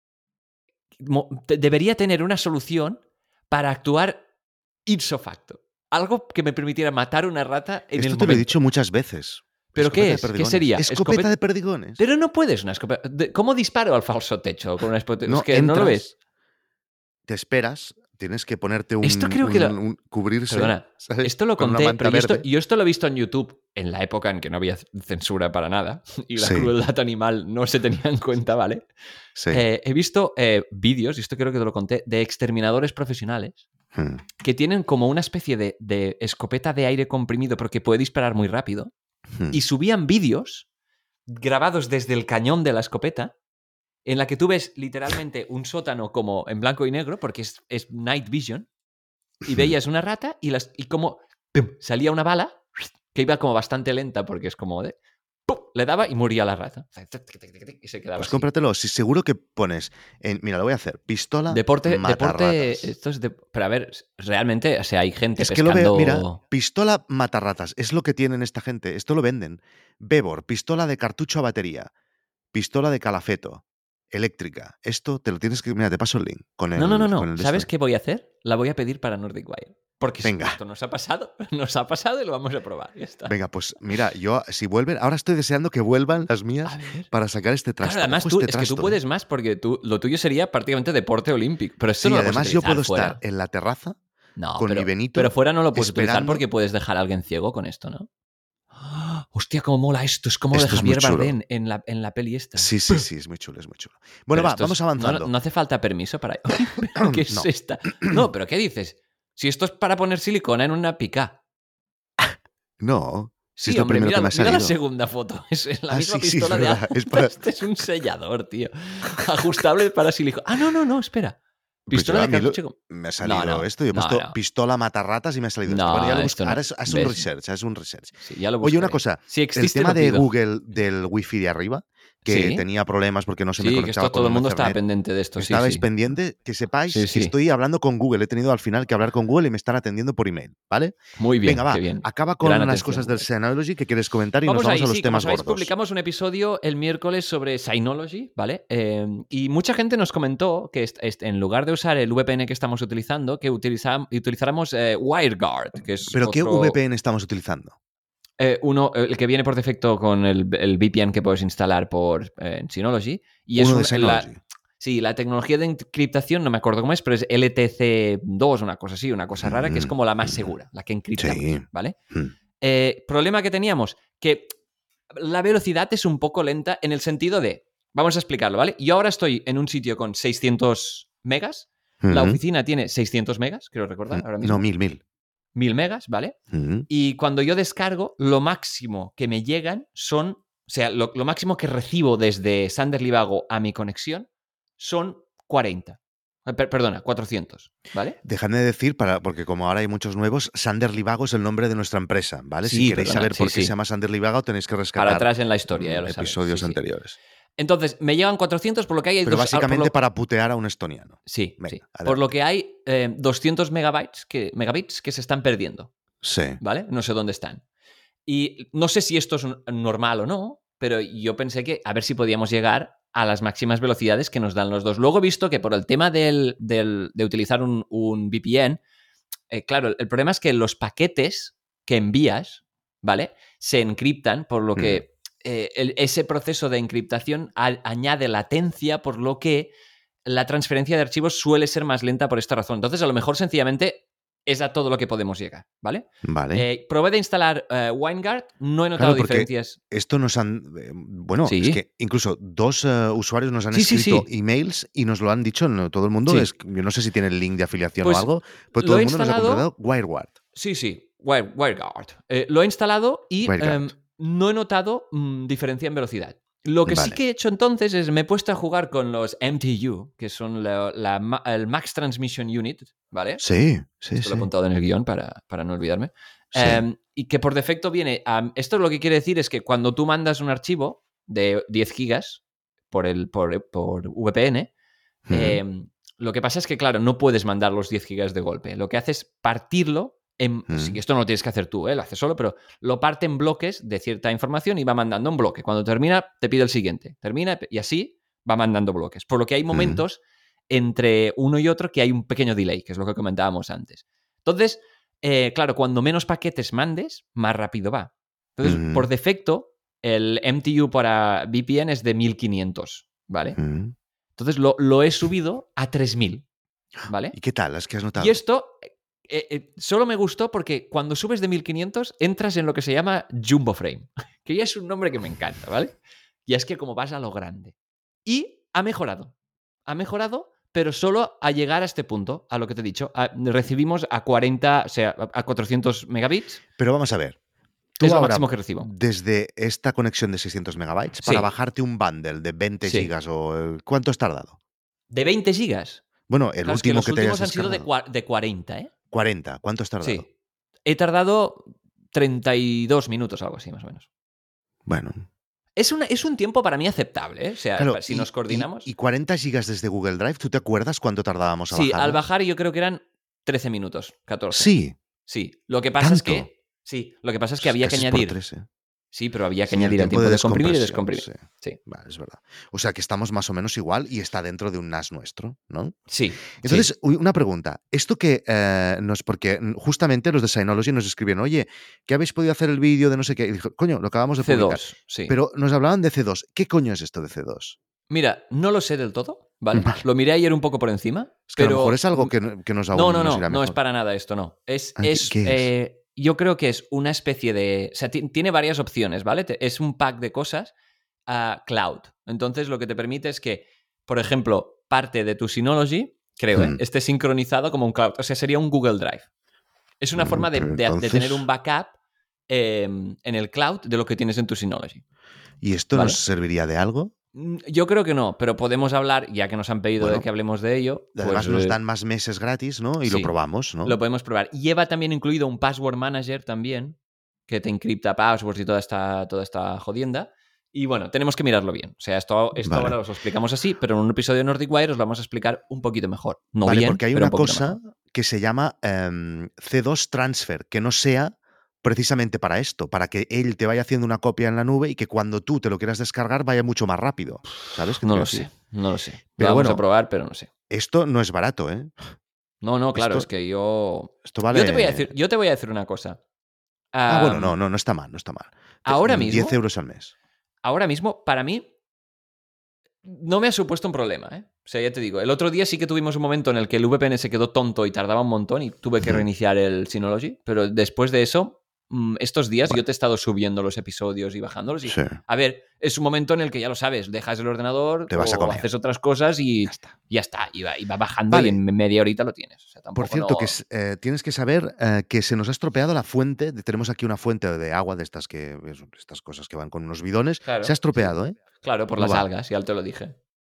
debería tener una solución para actuar ipso facto. Algo que me permitiera matar una rata en Esto el te momento. lo he dicho muchas veces. ¿Pero qué es? ¿Qué sería? Escopeta Escopet... de perdigones. Pero no puedes una escopeta. ¿Cómo disparo al falso techo con una escopeta? No, es que entras, no lo ves. Te esperas, tienes que ponerte un... Esto creo un, que lo... un cubrirse. Perdona, ¿sabes? Esto lo Con conté, pero yo esto, verde. yo esto lo he visto en YouTube en la época en que no había censura para nada y la sí. crueldad animal no se tenía en cuenta, ¿vale? Sí. Eh, he visto eh, vídeos, y esto creo que te lo conté, de exterminadores profesionales hmm. que tienen como una especie de, de escopeta de aire comprimido porque puede disparar muy rápido hmm. y subían vídeos grabados desde el cañón de la escopeta en la que tú ves literalmente un sótano como en blanco y negro porque es, es night vision y veías una rata y, las, y como ¡pum! Salía una bala que iba como bastante lenta porque es como de, ¡pum! Le daba y moría la rata. Y se quedaba Pues así. cómpratelo. Si seguro que pones... En, mira, lo voy a hacer. Pistola Deporte, matarratas. deporte, esto es de, pero a ver, realmente, o sea, hay gente Es que pescando... lo veo, mira, pistola matarratas. Es lo que tienen esta gente. Esto lo venden. Bebor, pistola de cartucho a batería. Pistola de calafeto. Eléctrica. Esto te lo tienes que... Mira, te paso el link. Con el, No, no, no, con no. el de ¿Sabes esto. qué voy a hacer? La voy a pedir para Nordic Wire. Porque Venga. esto nos ha pasado, nos ha pasado y lo vamos a probar. Ya está. Venga, pues mira, yo si vuelven, ahora estoy deseando que vuelvan las mías A ver. para sacar este trasto. Claro, además Ojo tú, este es que tú trasto, puedes ¿eh? más porque tú, lo tuyo sería prácticamente deporte olímpico. Pero esto Sí, no lo puedes además yo utilizar puedo fuera. estar en la terraza No, con pero, mi Benito. pero fuera no lo puedes utilizar esperando... porque puedes dejar a alguien ciego con esto, ¿no? ¡Oh! Hostia, cómo mola esto. Es como Esto de es muy Javier chulo. Bardem en la, en la peli esta. Sí, sí, sí, es muy chulo, es muy chulo. Bueno, Pero va, esto vamos es- avanzando. No, no hace falta permiso para... ¿Pero ¿Qué es No. esta? No, pero ¿qué dices? Si esto es para poner silicona en una pica. No, si Sí, es lo hombre, primero mira, que me ha mira la salido. segunda foto. Es es la Ah, misma sí, sí, es pistola de verdad, agua. es para- Este es un sellador, tío. Ajustable para silicona. Ah, no, no, no, espera. Pues yo Pistola a de mí lo- cartucho. con- me ha salido no, esto. Yo he no, puesto no. pistola matarratas y me ha salido esto. No, Bueno, ya lo busco. esto no. Ahora es, es un ¿Ves? research, es un research. Sí, ya lo Oye, una buscaré. cosa. Si El existe, tema lo de pido. Google del wifi de arriba, que Sí. tenía problemas porque no se me Sí, que conectaba esto con todo el un mundo estaba Ethernet. pendiente de esto. Sí, Estabais sí. pendiente, que sepáis Sí, que sí. estoy hablando con Google. He tenido al final que hablar con Google y me están atendiendo por email, ¿vale? Muy bien, Venga, va. qué bien. Acaba con Gran unas atención, cosas del Google. Synology que quieres comentar y Vamos nos vamos ahí, a los sí, como temas sabéis, gordos. publicamos un episodio el miércoles sobre Synology, ¿vale? Eh, y mucha gente nos comentó que est- est- en lugar de usar el V P N que estamos utilizando, que utiliza- utilizáramos eh, WireGuard, que es ¿Pero qué otro, V P N estamos utilizando? eh, uno, el que viene por defecto con el, el V P N que puedes instalar por eh, en Synology. Y Uno de es un- la, Synology. sí, la tecnología de encriptación, no me acuerdo cómo es, pero es L T C dos, una cosa así, una cosa rara, que es como la más segura, la que encriptamos, Sí. ¿vale? Hmm. Eh, problema que teníamos, que la velocidad es un poco lenta en el sentido de, vamos a explicarlo, ¿vale? Yo ahora estoy en un sitio con seiscientos megas, la Hmm. oficina tiene seiscientos megas, creo recordar, ahora mismo. No, mil, mil. mil megas, ¿vale? Hmm. Y cuando yo descargo, lo máximo que me llegan son, o sea, lo, lo máximo que recibo desde Sander Livago a mi conexión son cuarenta. Eh, per- perdona, cuatrocientos, ¿vale? Dejadme de decir, para, porque como ahora hay muchos nuevos, Sander Livago es el nombre de nuestra empresa, ¿vale? Sí, si queréis perdona, saber por sí, qué sí. se llama Sander Livago, tenéis que Para rescatar atrás en la historia, ya mm, lo sabes. episodios Sí, sí. anteriores. Entonces, me llegan cuatrocientos, por lo que hay... Pero dos- básicamente por lo- para putear a un estoniano. Sí, Venga, sí. adelante. Por lo que hay eh, doscientos megabytes que, megabits que se están perdiendo, Sí. ¿vale? No sé dónde están. Y no sé si esto es un- normal o no, pero yo pensé que a ver si podíamos llegar a las máximas velocidades que nos dan los dos. Luego he visto que por el tema del, del- de utilizar un, un V P N, eh, claro, el problema es que los paquetes que envías, ¿vale? Se encriptan, por lo que eh, el- ese proceso de encriptación a- añade latencia, por lo que la transferencia de archivos suele ser más lenta por esta razón. Entonces, a lo mejor sencillamente es a todo lo que podemos llegar, ¿vale? Vale. Eh, probé de instalar eh, WireGuard, no he notado Claro, porque diferencias. esto nos han... eh, Bueno, Sí. es que incluso dos eh, usuarios nos han Sí, sí, escrito sí. emails y nos lo han dicho, no, todo el mundo, Sí. es, yo no sé si tiene el link de afiliación Pues o algo, pero lo todo he el mundo nos ha instalado- completado WireGuard. Sí, sí, Wire- WireGuard. Eh, lo he instalado y WireGuard. em, no he notado mm, diferencia en velocidad. Lo que sí Vale. que he hecho entonces es me he puesto a jugar con los M T U, que son la- la ma- el Max Transmission Unit, ¿vale? Sí, sí, Esto sí. lo he apuntado en el guión para, para no olvidarme. Sí. Em, y que por defecto viene... a- esto lo que quiere decir es que cuando tú mandas un archivo de diez gigas por, el, por, por V P N, Ujú. em, lo que pasa es que, claro, no puedes mandar los diez gigas de golpe. Lo que hace es partirlo en... Mm. Sí, esto no lo tienes que hacer tú, ¿eh? Lo haces solo, pero lo parte en bloques de cierta información y va mandando un bloque. Cuando termina, te pide el siguiente. Termina y así va mandando bloques. Por lo que hay momentos entre uno y otro que hay un pequeño delay, que es lo que comentábamos antes. Entonces, eh, claro, cuando menos paquetes mandes, más rápido va. Entonces, Ujú. por defecto, el M T U para V P N es de mil quinientos, ¿vale? Ujú. Entonces lo, lo he subido a tres mil, ¿vale? ¿Y qué tal? ¿Es que has notado? Y esto eh, eh, solo me gustó porque cuando subes de mil quinientos entras en lo que se llama Jumbo Frame, que ya es un nombre que me encanta, ¿vale? Y es que como vas a lo grande. Y ha mejorado. Ha mejorado, pero solo a llegar a este punto, a lo que te he dicho. A- recibimos a cuarenta, o sea, a a cuatrocientos megabits. Pero vamos a ver. Tú Es lo ahora, máximo que recibo. desde esta conexión de seiscientos megabytes, para Sí. bajarte un bundle de veinte Sí. gigas o... eh, ¿Cuánto has tardado? De veinte gigas. Bueno, el Claro, es que último los que, te últimos hayas han sido de, descargado. cua- de cuarenta, ¿eh? cuarenta. ¿Cuánto has tardado? Sí. He tardado treinta y dos minutos, algo así, más o menos. Bueno, Es, una, es un tiempo para mí aceptable, ¿eh? O sea, Claro, si y, nos coordinamos... Y, y cuarenta gigas desde Google Drive, ¿tú te acuerdas cuánto tardábamos a Sí, bajarlas? al bajar yo creo que eran trece minutos, catorce. Sí. Sí, lo que pasa ¿Tanto? es que... Sí, lo que pasa es que había que Casi añadir... por tres, ¿eh? Sí, pero había que Sí, añadir el el tiempo tiempo de de comprimir y descompresión, descomprimir. sí. Sí. Vale, es verdad. O sea que estamos más o menos igual y está dentro de un N A S nuestro, ¿no? Sí. Entonces, sí. una pregunta. Esto que eh, nos, porque justamente los de Synology nos escribieron, oye, ¿qué habéis podido hacer el vídeo de no sé qué? Y dijo, coño, lo acabamos de C dos, publicar. sí. Pero nos hablaban de C dos. ¿Qué coño es esto de C dos? Mira, no lo sé del todo, ¿vale? Vale. Lo miré ayer un poco por encima. Es que pero... a lo mejor es algo que, que nos aún No, no, nos no, irá no mejor. es para nada esto, no. Es, Ah, ¿qué- es, qué es? eh, yo creo que es una especie de... O sea, ti- tiene varias opciones, ¿vale? Te- Es un pack de cosas a cloud. Entonces, lo que te permite es que, por ejemplo, parte de tu Synology, creo, ¿eh? Hmm. esté sincronizado como un cloud. O sea, sería un Google Drive. Es una Mm, forma de, pero de- de entonces- tener un backup eh, en el cloud de lo que tienes en tu Synology. ¿Y esto ¿Vale? nos serviría de algo? Mm, Yo creo que no, pero podemos hablar, ya que nos han pedido Bueno, de que hablemos de ello. Además pues, nos eh, dan más meses gratis, ¿no? Y sí. lo probamos, ¿no? Lo podemos probar. Lleva también incluido un password manager también, que te encripta passwords y toda esta, toda esta jodienda. Y bueno, tenemos que mirarlo bien. O sea, esto, esto Vale. ahora os lo explicamos así, pero en un episodio de Nordic Wire os lo vamos a explicar un poquito mejor. No Vale, bien, porque hay pero una un poquito cosa mejor. que se llama em, C dos Transfer, que no sea precisamente para esto, para que él te vaya haciendo una copia en la nube y que cuando tú te lo quieras descargar vaya mucho más rápido. ¿Sabes qué te No quiero lo decir? sé, no lo sé. Pero lo vamos bueno, a probar, pero no sé. Esto no es barato, ¿eh? No, no, claro, esto, es que yo... Esto vale... Yo te voy a decir, yo te voy a decir una cosa. Ah, Um, bueno, no, no, no está mal, no está mal. Ahora diez mismo... euros al mes. Ahora mismo, para mí, no me ha supuesto un problema, ¿eh? O sea, ya te digo, el otro día sí que tuvimos un momento en el que el V P N se quedó tonto y tardaba un montón y tuve que Ujú. reiniciar el Synology, pero después de eso, mm, estos días Bueno. yo te he estado subiendo los episodios y bajándolos y, Sí. a ver, es un momento en el que ya lo sabes, dejas el ordenador Te vas a o comer. haces otras cosas y Ya está. ya está, y va, y va bajando Vale. y en media horita lo tienes. O sea, tampoco Por cierto, no... que eh, tienes que saber eh, que se nos ha estropeado la fuente. De, tenemos aquí una fuente de agua de estas que estas cosas que van con unos bidones. Claro, se ha estropeado, sí. ¿eh? Claro, por No las va. algas, ya te lo dije.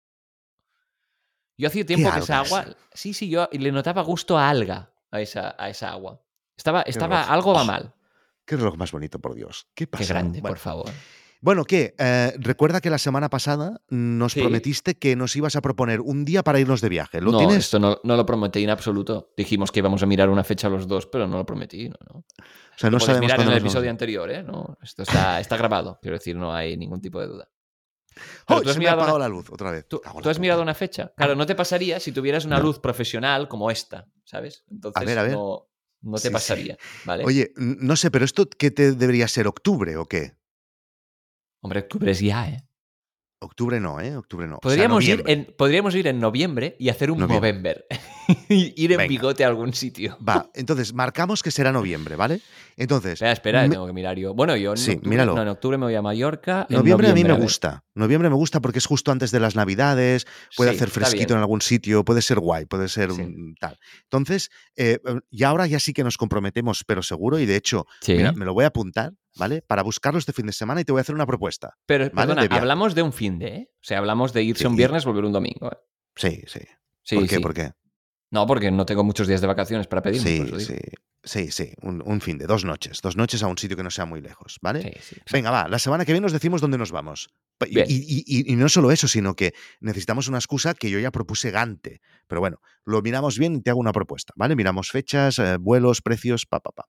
Yo hacía ¿Qué tiempo que esa algas? agua... Sí, sí, yo le notaba gusto a alga a esa, a esa agua. Estaba, estaba reloj. algo va Oh, mal. Qué reloj más bonito, por Dios. ¿Qué pasa? Qué grande, bueno. por favor. Bueno, ¿qué? Eh, recuerda que la semana pasada nos Sí. prometiste que nos ibas a proponer un día para irnos de viaje. ¿Lo No, tienes? esto no, no lo prometí en absoluto. Dijimos que íbamos a mirar una fecha los dos, pero no lo prometí. No, no. O sea, Lo no podéis sabemos mirar en cuándo el nos vamos a episodio ir. anterior, ¿eh? No, esto está, está grabado. Quiero decir, no hay ningún tipo de duda. Pero ¡Oh! tú has Se me ha mirado apagado una- la luz otra vez. ¿Tú, Cago en tú la has mirado puta. una fecha? Claro, no te pasaría si tuvieras una No. luz profesional como esta, ¿sabes? Entonces A ver, a ver. no, no te Sí, sí. pasaría, ¿vale? Oye, n- no sé, pero esto ¿qué te debería ser? ¿Octubre o qué? Hombre, octubre es ya, ¿eh? Octubre no, ¿eh? Octubre no. Podríamos, o sea, ir noviembre. en, podríamos ir en noviembre y hacer un Noviembre. Movember. Ir en Venga. bigote a algún sitio. Va, entonces marcamos que será noviembre, ¿vale? Entonces, Espera, espera, me- tengo que mirar yo. Bueno, yo en, Sí, octubre, míralo. no, en octubre me voy a Mallorca. en noviembre a mí me ver. gusta. Noviembre me gusta porque es justo antes de las Navidades, puede Sí, hacer está fresquito bien. en algún sitio, puede ser guay, puede ser Sí. mm, tal. Entonces, eh, y ahora ya sí que nos comprometemos, pero seguro, y de hecho, Sí. mira, me lo voy a apuntar, ¿vale? Para buscarlo este fin de semana y te voy a hacer una propuesta. Pero, ¿vale? perdona, De viaje. hablamos de un fin de, ¿eh? O sea, hablamos de irse Sí, un y- viernes, volver un domingo. ¿eh? Sí, sí. Sí, ¿Por qué? sí. ¿Por qué? No, porque no tengo muchos días de vacaciones para pedirme. por Sí, eso digo. sí. Sí, sí. Un, un fin de dos noches. Dos noches a un sitio que no sea muy lejos, ¿vale? Sí, sí. Venga, va, la semana que viene nos decimos dónde nos vamos. Pa- Y, Bien. y- y- y no solo eso, sino que necesitamos una excusa que yo ya propuse Gante. Pero bueno, lo miramos bien y te hago una propuesta, ¿vale? Miramos fechas, eh, vuelos, precios, pa, pa, pa.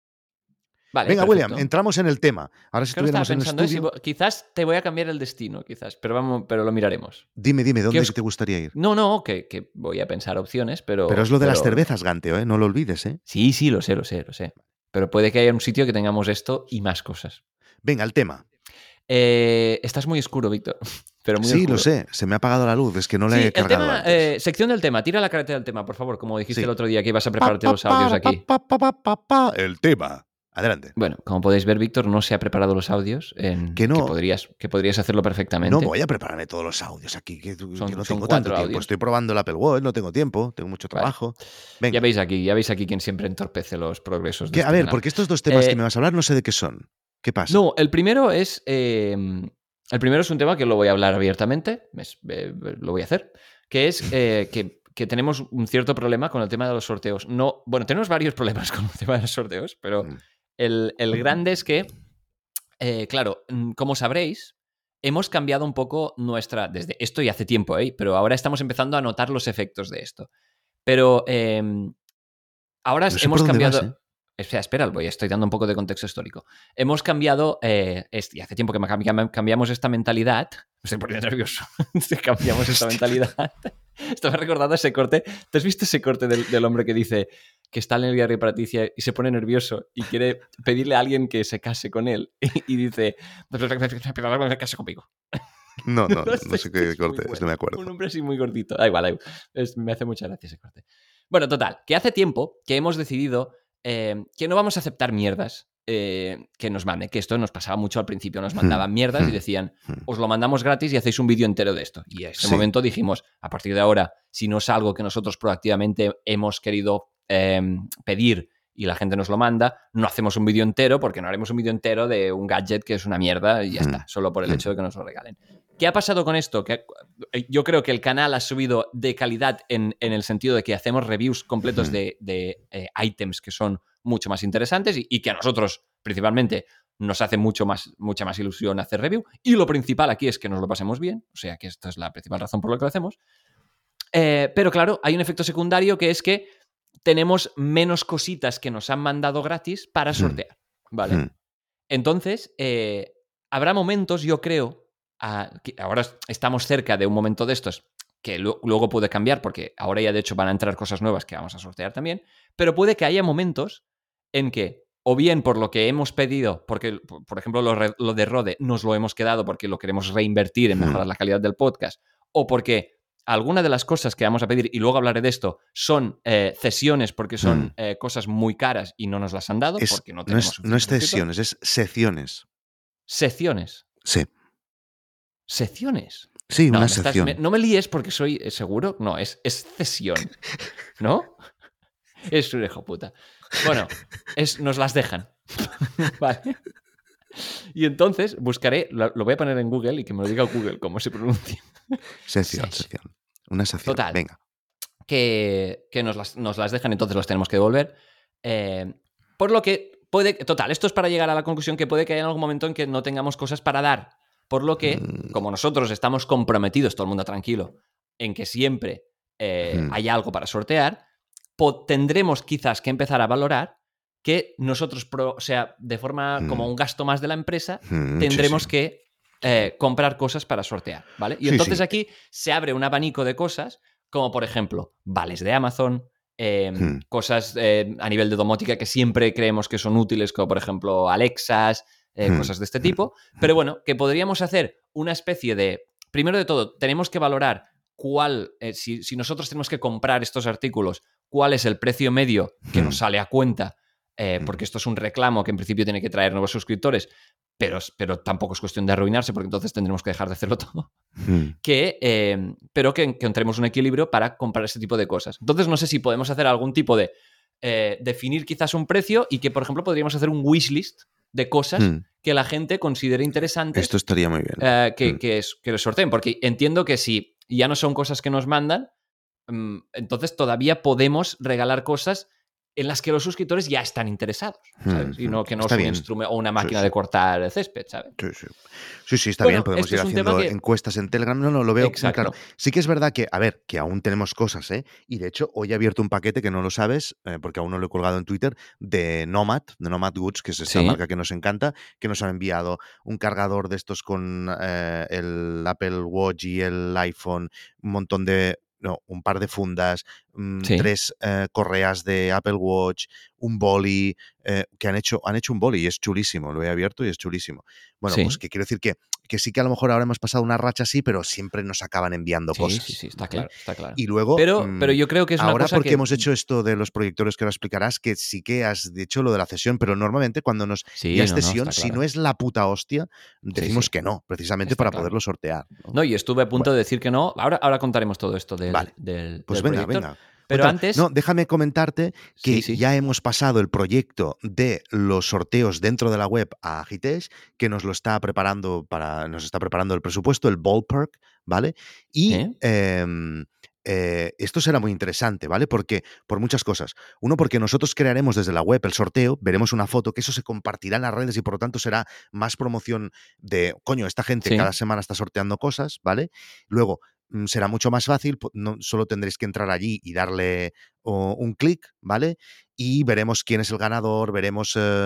Vale, Venga, perfecto. William, entramos en el tema. Ahora si Claro, estaba estuviéramos en el pensando, ¿eh? Si estudio... vo- quizás te voy a cambiar el destino, quizás, pero, vamos, pero lo miraremos. Dime, dime, ¿dónde os- te gustaría ir? No, no, que, que voy a pensar opciones, pero... Pero es lo de las pero- cervezas, Gante, ¿eh? No lo olvides, ¿eh? Sí, sí, lo sé, lo sé, lo sé. Pero puede que haya un sitio que tengamos esto y más cosas. Venga, el tema. Eh, estás muy oscuro, Víctor. Pero muy Sí, oscuro. lo sé, se me ha apagado la luz, es que no la Sí, he el cargado tema, antes. eh, sección del tema, tira la careta del tema, por favor, como dijiste Sí. el otro día que ibas a Pa, prepararte pa, los audios pa, aquí. pa, pa, pa, pa, pa, el tema. Adelante. Bueno, como podéis ver, Víctor no se ha preparado los audios, en, Que no. podrías, que podrías hacerlo perfectamente. No voy a prepararme todos los audios aquí, que, que Son- no son tengo cuatro tanto tiempo. audios. Estoy probando el Apple Watch, no tengo tiempo, tengo mucho Vale. trabajo. Venga, Ya veis aquí, ya veis aquí quien siempre entorpece los progresos. De que, este a ver, canal. porque estos dos temas Eh, que me vas a hablar no sé de qué son. ¿Qué pasa? No, el primero es. eh, el primero es un tema que lo voy a hablar abiertamente. es- eh, lo voy a hacer. Que es eh, que, que tenemos un cierto problema con el tema de los sorteos. No, bueno, tenemos varios problemas con el tema de los sorteos, pero Mm. el, el grande es que, eh, claro, mm, como sabréis, hemos cambiado un poco nuestra... Desde esto y hace tiempo, ¿eh? Pero ahora estamos empezando a notar los efectos de esto. Pero eh, ahora No sé hemos por dónde cambiado... vas, ¿eh? Espera, espera, voy, estoy dando un poco de contexto histórico. Hemos cambiado, eh, este, y hace tiempo que cambiamos esta mentalidad. Me estoy poniendo nervioso. Cambiamos esta mentalidad. Estaba recordando ese corte. ¿Te has visto ese corte del, del hombre que dice que está en el diario para Patricia y se pone nervioso y quiere pedirle a alguien que se case con él? Y, y dice, que case conmigo. No, no, no, no sé qué corte es, bueno. No me acuerdo. Un hombre así muy gordito. Da igual, da igual. Es, me hace mucha gracia ese corte. Bueno, total, que hace tiempo que hemos decidido eh, que no vamos a aceptar mierdas eh, que nos manden, que esto nos pasaba mucho al principio, nos mandaban mierdas y decían, os lo mandamos gratis y hacéis un vídeo entero de esto. Y en ese sí. momento dijimos, a partir de ahora, si no es algo que nosotros proactivamente hemos querido eh, pedir y la gente nos lo manda, no hacemos un vídeo entero porque no haremos un vídeo entero de un gadget que es una mierda y ya está, solo por el hecho de que nos lo regalen. ¿Qué ha pasado con esto? Que yo creo que el canal ha subido de calidad en, en el sentido de que hacemos reviews completos de, de eh, ítems que son mucho más interesantes y, y que a nosotros, principalmente, nos hace mucho más, mucha más ilusión hacer review. Y lo principal aquí es que nos lo pasemos bien, o sea que esta es la principal razón por la que lo hacemos. Eh, pero claro, hay un efecto secundario que es que tenemos menos cositas que nos han mandado gratis para sortear, ¿vale? Entonces, eh, habrá momentos, yo creo... ahora estamos cerca de un momento de estos que luego puede cambiar porque ahora ya de hecho van a entrar cosas nuevas que vamos a sortear también, pero puede que haya momentos en que o bien por lo que hemos pedido, porque por ejemplo lo, lo de Rode nos lo hemos quedado porque lo queremos reinvertir en mejorar la calidad del podcast, o porque alguna de las cosas que vamos a pedir, y luego hablaré de esto, son eh, cesiones porque son mm. eh, cosas muy caras y no nos las han dado es, porque no tenemos... No es, no es cesiones, es secciones. Secciones. Sí. ¿Secciones? Sí, no, una me sección. Estás, me, no me líes porque soy seguro. No, es, es cesión. ¿No? Es un hijo puta. Bueno, es, nos las dejan. Vale. Y entonces buscaré, lo, lo voy a poner en Google y que me lo diga Google cómo se pronuncia. Sección, sección. Una sección. Total. Venga. Que, que nos, las, nos las dejan, entonces los tenemos que devolver. Eh, por lo que puede... Total, esto es para llegar a la conclusión que puede que haya algún momento en que no tengamos cosas para dar. Por lo que, como nosotros estamos comprometidos, todo el mundo tranquilo, en que siempre eh, mm. hay algo para sortear, tendremos quizás que empezar a valorar que nosotros, pro, o sea, de forma mm. como un gasto más de la empresa, mm, tendremos sí, sí. que eh, comprar cosas para sortear, ¿vale? Y sí, entonces sí. aquí se abre un abanico de cosas, como por ejemplo, vales de Amazon, eh, mm. cosas eh, a nivel de domótica que siempre creemos que son útiles, como por ejemplo Alexas, Eh, hmm. cosas de este tipo, pero bueno, que podríamos hacer una especie de... Primero de todo, tenemos que valorar cuál, eh, si, si nosotros tenemos que comprar estos artículos, cuál es el precio medio que hmm. nos sale a cuenta, eh, porque esto es un reclamo que en principio tiene que traer nuevos suscriptores, pero, pero tampoco es cuestión de arruinarse, porque entonces tendremos que dejar de hacerlo todo. Hmm. Que, eh, pero que, que encontremos un equilibrio para comprar este tipo de cosas. Entonces no sé si podemos hacer algún tipo de... Eh, definir quizás un precio y que, por ejemplo, podríamos hacer un wishlist de cosas hmm. que la gente considere interesantes. Esto estaría muy bien. Eh, que, hmm. que, es, que lo sorteen, porque entiendo que si ya no son cosas que nos mandan, mmm, entonces todavía podemos regalar cosas en las que los suscriptores ya están interesados, ¿sabes? Hmm. Y no que no es un instrumento o una máquina sí, sí. de cortar el césped, ¿sabes? Sí, sí. Sí, sí, está bueno, bien. Podemos ir haciendo que... encuestas en Telegram. No, no, lo veo muy claro. Sí que es verdad que, a ver, que aún tenemos cosas, ¿eh? Y de hecho, hoy he abierto un paquete que no lo sabes, eh, porque aún no lo he colgado en Twitter, de Nomad, de Nomad Goods, que es esta ¿Sí? marca que nos encanta, que nos han enviado un cargador de estos con eh, el Apple Watch y el iPhone, un montón de... No, un par de fundas, mmm, ¿Sí? tres eh, correas de Apple Watch, un boli, eh, que han hecho, han hecho un boli y es chulísimo, lo he abierto y es chulísimo. Bueno, ¿Sí? pues que quiero decir que, que sí que a lo mejor ahora hemos pasado una racha así, pero siempre nos acaban enviando sí, cosas. Sí, sí, está ¿vale? claro, está claro. Y luego, pero, mmm, pero yo creo que es una ahora cosa porque que... hemos hecho esto de los proyectores que ahora explicarás, que sí que has dicho lo de la cesión, pero normalmente cuando nos sí, ya es no, cesión, no, si claro. no es la puta hostia, decimos sí, sí. que no, precisamente está para claro. poderlo sortear. ¿no? no, y estuve a punto bueno. de decir que no. Ahora, ahora contaremos todo esto del, vale. del, pues del venga, proyector. venga. Pero Cuéntame. antes... No, déjame comentarte que sí, sí. ya hemos pasado el proyecto de los sorteos dentro de la web a Hitesh, que nos lo está preparando para, nos está preparando el presupuesto, el ballpark, ¿vale? Y ¿Eh? eh, Eh, esto será muy interesante, ¿vale? Porque, por muchas cosas. Uno, porque nosotros crearemos desde la web el sorteo, veremos una foto, que eso se compartirá en las redes y por lo tanto será más promoción de, coño, esta gente Sí. cada semana está sorteando cosas, ¿vale? Luego, mm, será mucho más fácil, no, solo tendréis que entrar allí y darle oh, un clic, ¿vale? Y veremos quién es el ganador, veremos... Eh,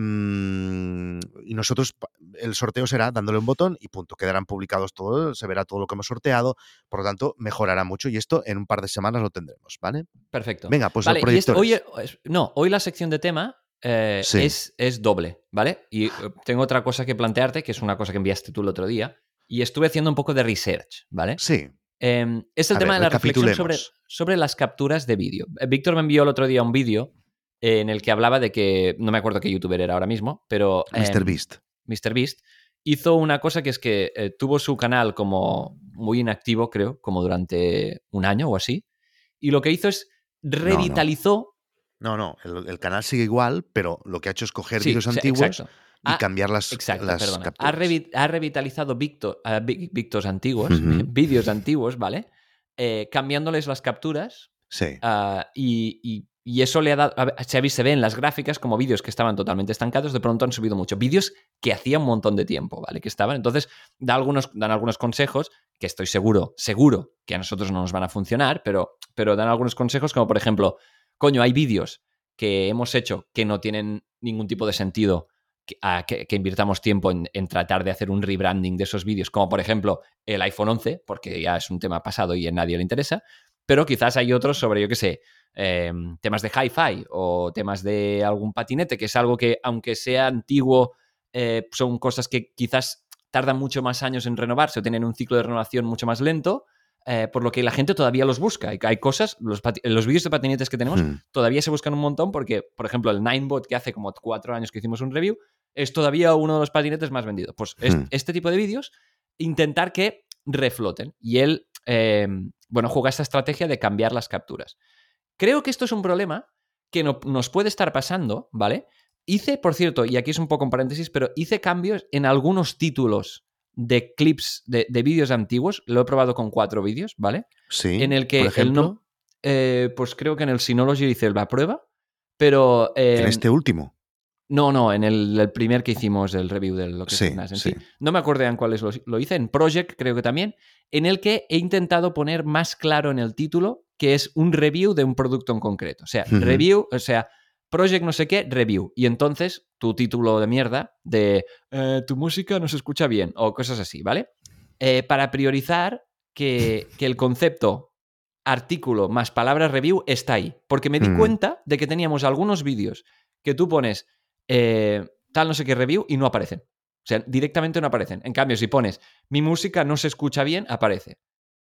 mmm, y nosotros, el sorteo será dándole un botón y punto, quedarán publicados todos, se verá todo lo que hemos sorteado, por lo tanto, mejorará mucho y esto en un par de semanas lo tendremos, ¿vale? Perfecto. Venga, pues vale, los y este, proyectores. hoy, no, hoy la sección de tema eh, Sí. es, es doble, ¿vale? Y tengo otra cosa que plantearte, que es una cosa que enviaste tú el otro día, y estuve haciendo un poco de research, ¿vale? Sí. Eh, es el A tema ver, de la reflexión sobre, recapitulemos. sobre las capturas de vídeo. Víctor me envió el otro día un vídeo eh, en el que hablaba de que, no me acuerdo qué youtuber era ahora mismo, pero... Eh, MrBeast. MrBeast hizo una cosa que es que eh, tuvo su canal como muy inactivo, creo, como durante un año o así, y lo que hizo es revitalizó... No, no, no el, el canal sigue igual, pero lo que ha hecho es coger Sí, vídeos o sea, antiguos exacto. y Ha, cambiar las, exacto, las perdona. capturas. Ha, revi ha revitalizado Victor, uh, Victors antiguos, uh-huh. vídeos antiguos, ¿vale? Eh, cambiándoles las capturas. Sí. Uh, y, y, y eso le ha dado... Se, se ve en las gráficas como vídeos que estaban totalmente estancados, de pronto han subido mucho. Vídeos que hacía un montón de tiempo, ¿vale? Que estaban... Entonces, da algunos, dan algunos consejos que estoy seguro, seguro que a nosotros no nos van a funcionar, pero, pero dan algunos consejos como, por ejemplo, coño, hay vídeos que hemos hecho que no tienen ningún tipo de sentido que, a, que, que invirtamos tiempo en, en tratar de hacer un rebranding de esos vídeos, como por ejemplo el iPhone once, porque ya es un tema pasado y a nadie le interesa, pero quizás hay otros sobre, yo qué sé, eh, temas de hi-fi o temas de algún patinete, que es algo que, aunque sea antiguo, eh, son cosas que quizás tardan mucho más años en renovarse o tienen un ciclo de renovación mucho más lento, Eh, por lo que la gente todavía los busca. Hay, hay cosas, los, los vídeos de patinetes que tenemos hmm. todavía se buscan un montón porque, por ejemplo, el Ninebot, que hace como cuatro años que hicimos un review, es todavía uno de los patinetes más vendidos. Pues hmm. es, este tipo de vídeos, intentar que refloten. Y él, eh, bueno, juega esta estrategia de cambiar las capturas. Creo que esto es un problema que no, nos puede estar pasando, ¿vale? Hice, por cierto, y aquí es un poco en paréntesis, pero hice cambios en algunos títulos de clips de, de vídeos antiguos. Lo he probado con cuatro vídeos, ¿vale? Sí. En el que por ejemplo, el no, eh, pues creo que en el Synology hice la prueba, pero eh, en este último. No, no, en el, el primer que hicimos del review de lo que sí, es N A S en sí. sí. No me acuerdo en cuáles lo, lo hice, en Project creo que también, en el que he intentado poner más claro en el título que es un review de un producto en concreto. O sea, uh-huh. review, o sea, Project no sé qué, review. Y entonces tu título de mierda de eh, tu música no se escucha bien o cosas así, ¿vale? Eh, para priorizar que, que el concepto artículo más palabra review está ahí. Porque me di uh-huh. cuenta de que teníamos algunos vídeos que tú pones eh, tal no sé qué review y no aparecen. O sea, directamente no aparecen. En cambio, si pones mi música no se escucha bien, aparece.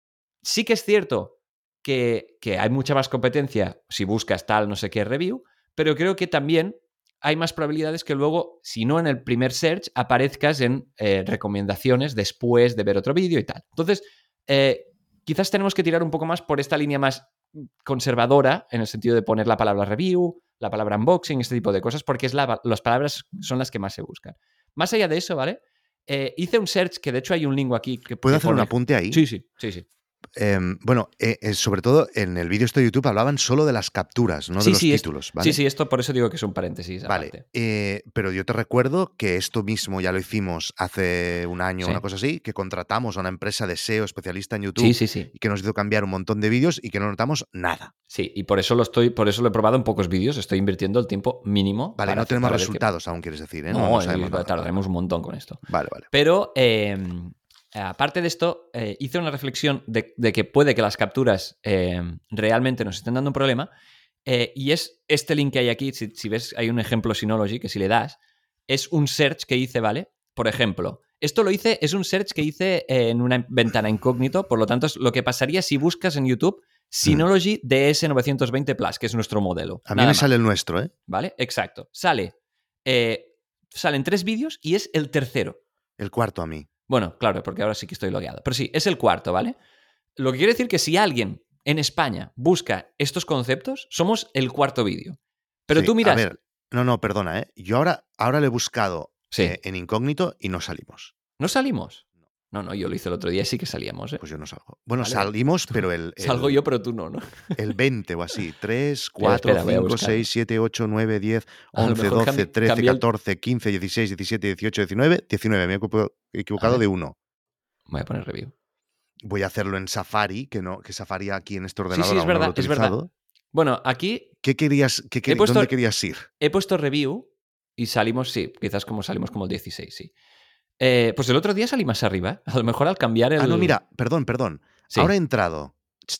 Sí que es cierto que, que hay mucha más competencia si buscas tal no sé qué review, pero creo que también hay más probabilidades que luego, si no en el primer search, aparezcas en eh, recomendaciones después de ver otro vídeo y tal. Entonces, eh, quizás tenemos que tirar un poco más por esta línea más conservadora, en el sentido de poner la palabra review, la palabra unboxing, este tipo de cosas, porque es la, las palabras son las que más se buscan. Más allá de eso, ¿vale? Eh, hice un search, que de hecho hay un link aquí. Que, ¿Puedo que hacer pone... un apunte ahí? Sí, sí, sí, sí. Eh, bueno, eh, eh, sobre todo en el vídeo este de YouTube hablaban solo de las capturas, no sí, de los sí, títulos, esto, ¿vale? Sí, sí, esto por eso digo que es un paréntesis Vale, aparte. Eh, pero yo te recuerdo que esto mismo ya lo hicimos hace un año, sí. una cosa así, que contratamos a una empresa de S E O especialista en YouTube sí, sí, sí. y que nos hizo cambiar un montón de vídeos y que no notamos nada. Sí, y por eso lo estoy, por eso lo he probado en pocos vídeos, estoy invirtiendo el tiempo mínimo. Vale, para no tenemos para resultados, que... aún quieres decir, ¿eh? No, no, no sabemos nada, tardaremos vale. un montón con esto. Vale, vale. Pero eh, aparte de esto, eh, hice una reflexión de, de que puede que las capturas eh, realmente nos estén dando un problema, eh, y es este link que hay aquí, si, si ves, hay un ejemplo Synology, que si le das, es un search que hice, ¿vale? Por ejemplo, esto lo hice, es un search que hice en una ventana incógnito, por lo tanto es lo que pasaría si buscas en YouTube Synology hmm. D S novecientos veinte Plus, que es nuestro modelo. A mí me más. sale el nuestro, ¿eh? ¿Vale? Exacto. Sale, eh, salen tres vídeos y es el tercero. El cuarto a mí. Bueno, claro, porque ahora sí que estoy logueado. Pero sí, es el cuarto, ¿vale? Lo que quiere decir que si alguien en España busca estos conceptos, somos el cuarto vídeo. Pero sí, tú miras... A ver, no, no, perdona, ¿eh? Yo ahora, ahora lo he buscado sí. eh, en incógnito y no salimos. ¿No salimos? No, no, yo lo hice el otro día y sí que salíamos, ¿eh? Pues yo no salgo. Bueno, Vale. salimos, pero el, el... Salgo yo, pero tú no, ¿no? El veinte o así. tres, Espera, cuatro, espera, voy a cinco, buscarlo. seis, siete, ocho, nueve, diez, A lo once, mejor doce, cambi- trece, cambié el- catorce, quince, dieciséis, diecisiete, dieciocho, diecinueve. diecinueve, me he equivo- equivocado ver. de uno. Voy a poner review. Voy a hacerlo en Safari, que no, que Safari aquí en este Sí, ordenador sí, es aún no lo he verdad, es verdad. utilizado. Bueno, aquí ¿Qué querías, qué quer- He puesto- ¿Dónde querías ir? he puesto review y salimos, sí, quizás como salimos como el dieciséis, sí. Eh, pues el otro día salí más arriba, ¿eh? A lo mejor al cambiar el... Ah, no, mira, perdón, perdón. Sí, Ahora he entrado.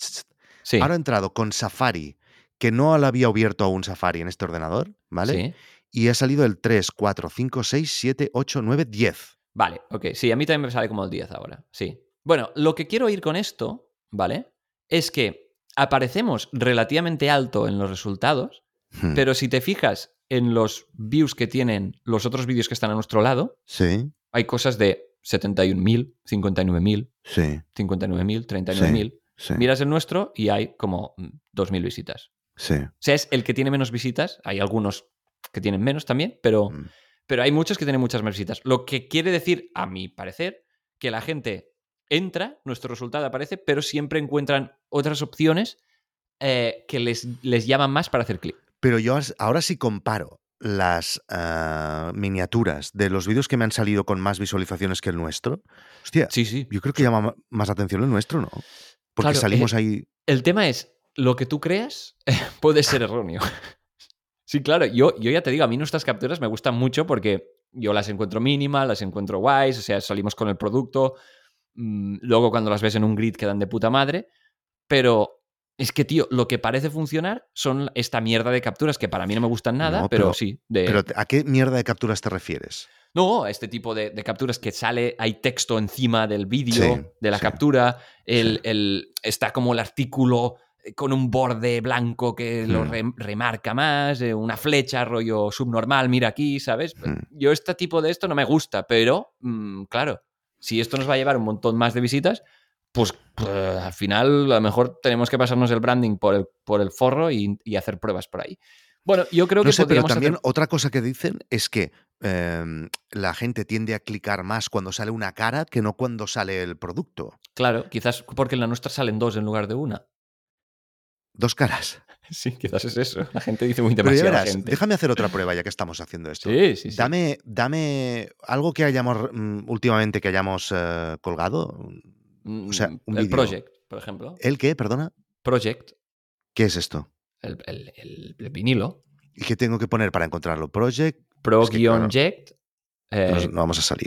sí, Ahora he entrado con Safari, que no lo había abierto aún Safari en este ordenador, ¿vale? sí. Y ha salido el tres, cuatro, cinco, seis, siete, ocho, nueve, diez. Vale, ok. Sí, a mí también me sale como el diez ahora. Sí. Bueno, lo que quiero ir con esto, ¿vale? Es que aparecemos relativamente alto en los resultados, Hmm. pero si te fijas en los views que tienen los otros vídeos que están a nuestro lado, Sí, hay cosas de setenta y un mil, cincuenta y nueve mil, sí, cincuenta y nueve mil, treinta y nueve mil. sí, Miras el nuestro y hay como mm, dos mil visitas. sí. O sea, es el que tiene menos visitas. Hay algunos que tienen menos también, pero, Mm. pero hay muchos que tienen muchas más visitas. Lo que quiere decir, a mi parecer, que la gente entra, nuestro resultado aparece, pero siempre encuentran otras opciones eh, que les, les llaman más para hacer clic. Pero yo as- ahora sí comparo las ah, miniaturas de los vídeos que me han salido con más visualizaciones que el nuestro. Hostia, Sí, sí. yo creo que llama ma- más atención el nuestro, ¿no? Porque Claro, salimos eh, ahí... El tema es, lo que tú creas puede ser erróneo. Sí, claro, yo, yo ya te digo, a mí nuestras capturas me gustan mucho porque yo las encuentro mínimas, las encuentro guays, o sea, salimos con el producto, mmm, luego cuando las ves en un grid quedan de puta madre, pero es que, tío, lo que parece funcionar son esta mierda de capturas que para mí no me gustan nada, No, pero, pero- sí. De... Pero ¿a qué mierda de capturas te refieres? No, este tipo de, de capturas que sale, hay texto encima del vídeo, Sí, de la sí, captura, el, sí. el- está como el artículo con un borde blanco que lo Hmm. re- remarca más, eh, una flecha, rollo subnormal, mira aquí, ¿sabes? Hmm. Yo este tipo de esto no me gusta, pero, mm, claro, si esto nos va a llevar un montón más de visitas, pues, pues, al final a lo mejor tenemos que pasarnos el branding por el, por el forro y, y hacer pruebas por ahí. Bueno, yo creo No que sé, pero podríamos también hacer... otra cosa que dicen es que em, la gente tiende a clicar más cuando sale una cara que no cuando sale el producto. Claro, quizás porque en la nuestra salen dos en lugar de una. Dos caras. Sí, quizás es eso. La gente dice muy Pero ya demasiada verás, gente. déjame hacer otra prueba ya que estamos haciendo esto. Sí, sí, sí. Dame, dame algo que hayamos mm, últimamente que hayamos eh, colgado. O sea, un el vídeo. Project, por ejemplo. ¿El qué? Perdona. Project, ¿Qué es esto? el, el- el- el vinilo. ¿Y qué tengo que poner para encontrarlo? Project. Es que, Pro-Ject. claro, eh, nos- no vamos a salir.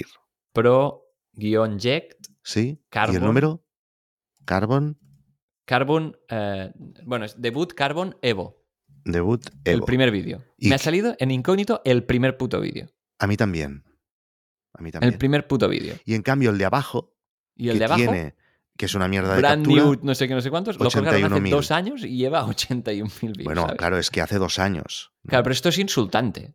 Pro-Ject. ¿Sí? ¿Y Carbon. el número? Carbon. Carbon. eh, bueno, es debut Carbon Evo. Debut. El Evo. primer vídeo. ¿Y Me ha qué- salido en incógnito el primer puto vídeo. A mí también. A mí también. El primer puto vídeo. Y en cambio el de abajo, Y el que de abajo, tiene, que es una mierda de brand captura. new, no sé qué, no sé cuántos, lo colgaron hace ochenta y uno mil. dos años y lleva ochenta y un mil views. Bueno, ¿sabes? claro, es que hace dos años. ¿no? Claro, pero esto es insultante.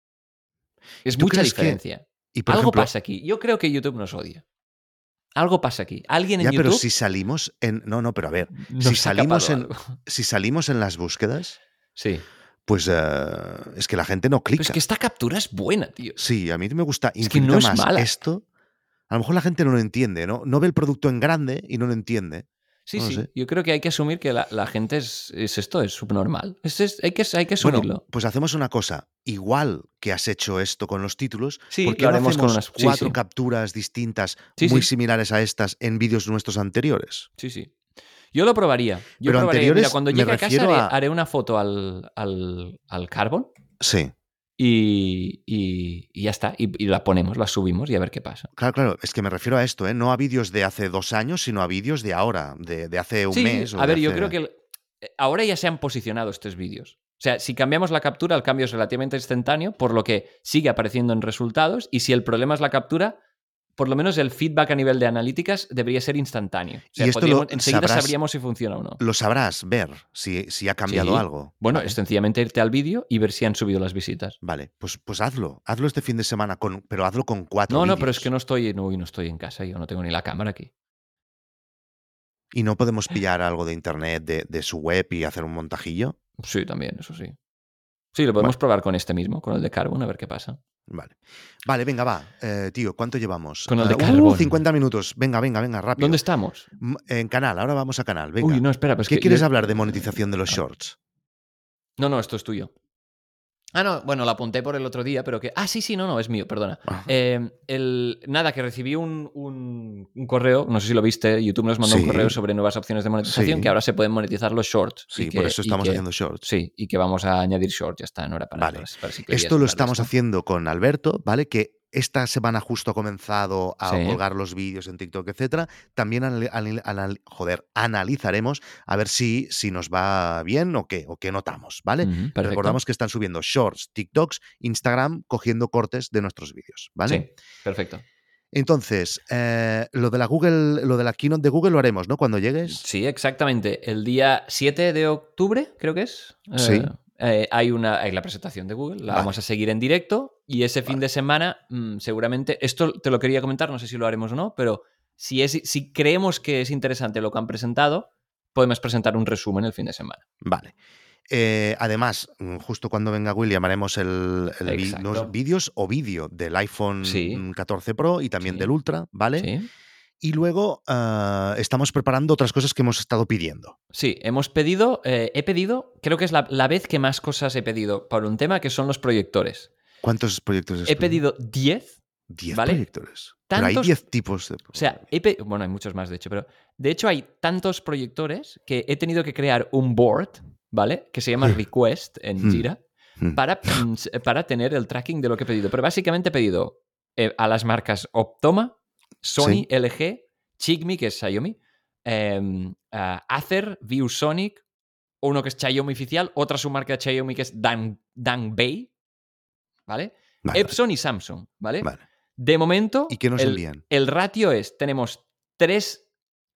Es ¿Tú mucha crees que- diferencia. Y por Algo ejemplo, pasa aquí. Yo creo que YouTube nos odia. Algo pasa aquí. Alguien en ya, YouTube pero si salimos en. No, no, pero a ver. nos si ha salimos capado en. algo. Si salimos en las búsquedas, Sí. pues eh, es que la gente no clica. Pero es que esta captura es buena, tío. Sí, a mí me gusta Es que infinita no es más mala. esto. A lo mejor la gente no lo entiende, ¿no? No ve el producto en grande y no lo entiende. Sí, No lo sí. sé. Yo creo que hay que asumir que la, la gente es, es esto, es subnormal. Es, es- hay, que, hay que Bueno, asumirlo. pues hacemos una cosa. Igual que has hecho esto con los títulos, Sí, ¿por qué lo no haremos con hacemos unas- sí, cuatro sí. capturas distintas Sí, muy sí. similares a estas en vídeos nuestros anteriores? Sí, sí. Yo lo probaría. Yo Pero probaría. anteriores Mira, cuando me llegue a casa refiero haré, a- haré una foto al, al, al Carbon Sí. y, y- y ya está. Y, y la ponemos, la subimos y a ver qué pasa. Claro, claro, es que me refiero a esto, ¿eh? No a vídeos de hace dos años, sino a vídeos de ahora, de, de hace un Sí, mes. o a de ver, yo hace- creo que el- ahora ya se han posicionado estos vídeos. O sea, si cambiamos la captura, el cambio es relativamente instantáneo, por lo que sigue apareciendo en resultados. Y si el problema es la captura, por lo menos el feedback a nivel de analíticas debería ser instantáneo. O sea, Y esto podríamos- lo enseguida sabrás- sabríamos si funciona o no. Lo sabrás ver si, si ha cambiado Sí. algo. Bueno, Vale. es sencillamente irte al vídeo y ver si han subido las visitas. Vale, pues, pues hazlo. Hazlo este fin de semana, con, pero hazlo con cuatro No, no, vídeos. pero es que no estoy, no, no estoy en casa, yo no tengo ni la cámara aquí. ¿Y no podemos pillar algo de internet, de, de su web y hacer un montajillo? Sí, también, eso sí. Sí, lo podemos probar con este mismo, con el de Carbon, a ver qué pasa. Vale. Vale, venga, va. Eh, tío, ¿cuánto llevamos? Con el de Uh, carbón. cincuenta minutos. Venga, venga, venga, rápido. ¿Dónde estamos? M- En canal, ahora vamos a canal. Venga. Uy, no, espera, pues ¿Qué que quieres yo- hablar de monetización de los shorts? No, no, esto es tuyo. Ah, no, bueno, lo apunté por el otro día, pero que... Ah, sí, sí, no, no, es mío, perdona. Ah. Eh, el... Nada, que recibí un, un, un correo, no sé si lo viste, YouTube nos mandó Sí. un correo sobre nuevas opciones de monetización, Sí. que ahora se pueden monetizar los shorts. y Sí, que- por eso y estamos que- haciendo shorts. Sí, y que vamos a añadir shorts, ya está, no era para, Vale. para, para si querías Esto lo hablar de estamos esto. haciendo con Alberto, ¿vale? Que esta semana justo ha comenzado a Sí. colgar los vídeos en TikTok, etcétera. También anali- anali- anal- joder, analizaremos a ver si, si nos va bien o qué, o qué notamos, ¿vale? Ujú, perfecto. Recordamos que están subiendo shorts, TikToks, Instagram, cogiendo cortes de nuestros vídeos, ¿vale? Sí, perfecto. Entonces, eh, lo de la Google, lo de la keynote de Google lo haremos, ¿no? Cuando llegues. Sí, exactamente. El día siete de octubre, creo que es. eh, Sí. eh, hay, una, hay la presentación de Google, la Vale. vamos a seguir en directo y ese fin Vale. de semana mm, seguramente, esto te lo quería comentar, no sé si lo haremos o no, pero si, es, si creemos que es interesante lo que han presentado, podemos presentar un resumen el fin de semana. Vale. Eh, además, mm, justo cuando venga William haremos el, el vi- Exacto. los vídeos o vídeo del iPhone Sí. mm, catorce Pro y también Sí. del Ultra, ¿vale? Sí. Y luego ah, estamos preparando otras cosas que hemos estado pidiendo. Sí, hemos pedido, eh, he pedido, creo que es la, la vez que más cosas he pedido por un tema que son los proyectores. ¿Cuántos proyectos has He pedido diez. diez ¿vale? proyectores. Pero hay Tantos- diez tipos de... O sea, he pe- bueno, hay muchos más de hecho, pero de hecho hay tantos proyectores que he tenido que crear un board, ¿vale? Que se llama Request en Hmm. Jira Hmm. para, mm, s- para tener el tracking de lo que he pedido. Pero básicamente he pedido eh, a las marcas Optoma, Sony, Sí. L G, Xiaomi, que es Xiaomi, em, ah, Acer, ViewSonic, uno que es Xiaomi oficial, otra submarca de Xiaomi que es Dan, Danbei, ¿vale? Vale, Epson y Samsung, ¿vale? vale. De momento, ¿Y qué nos el, envían? el ratio es, tenemos tres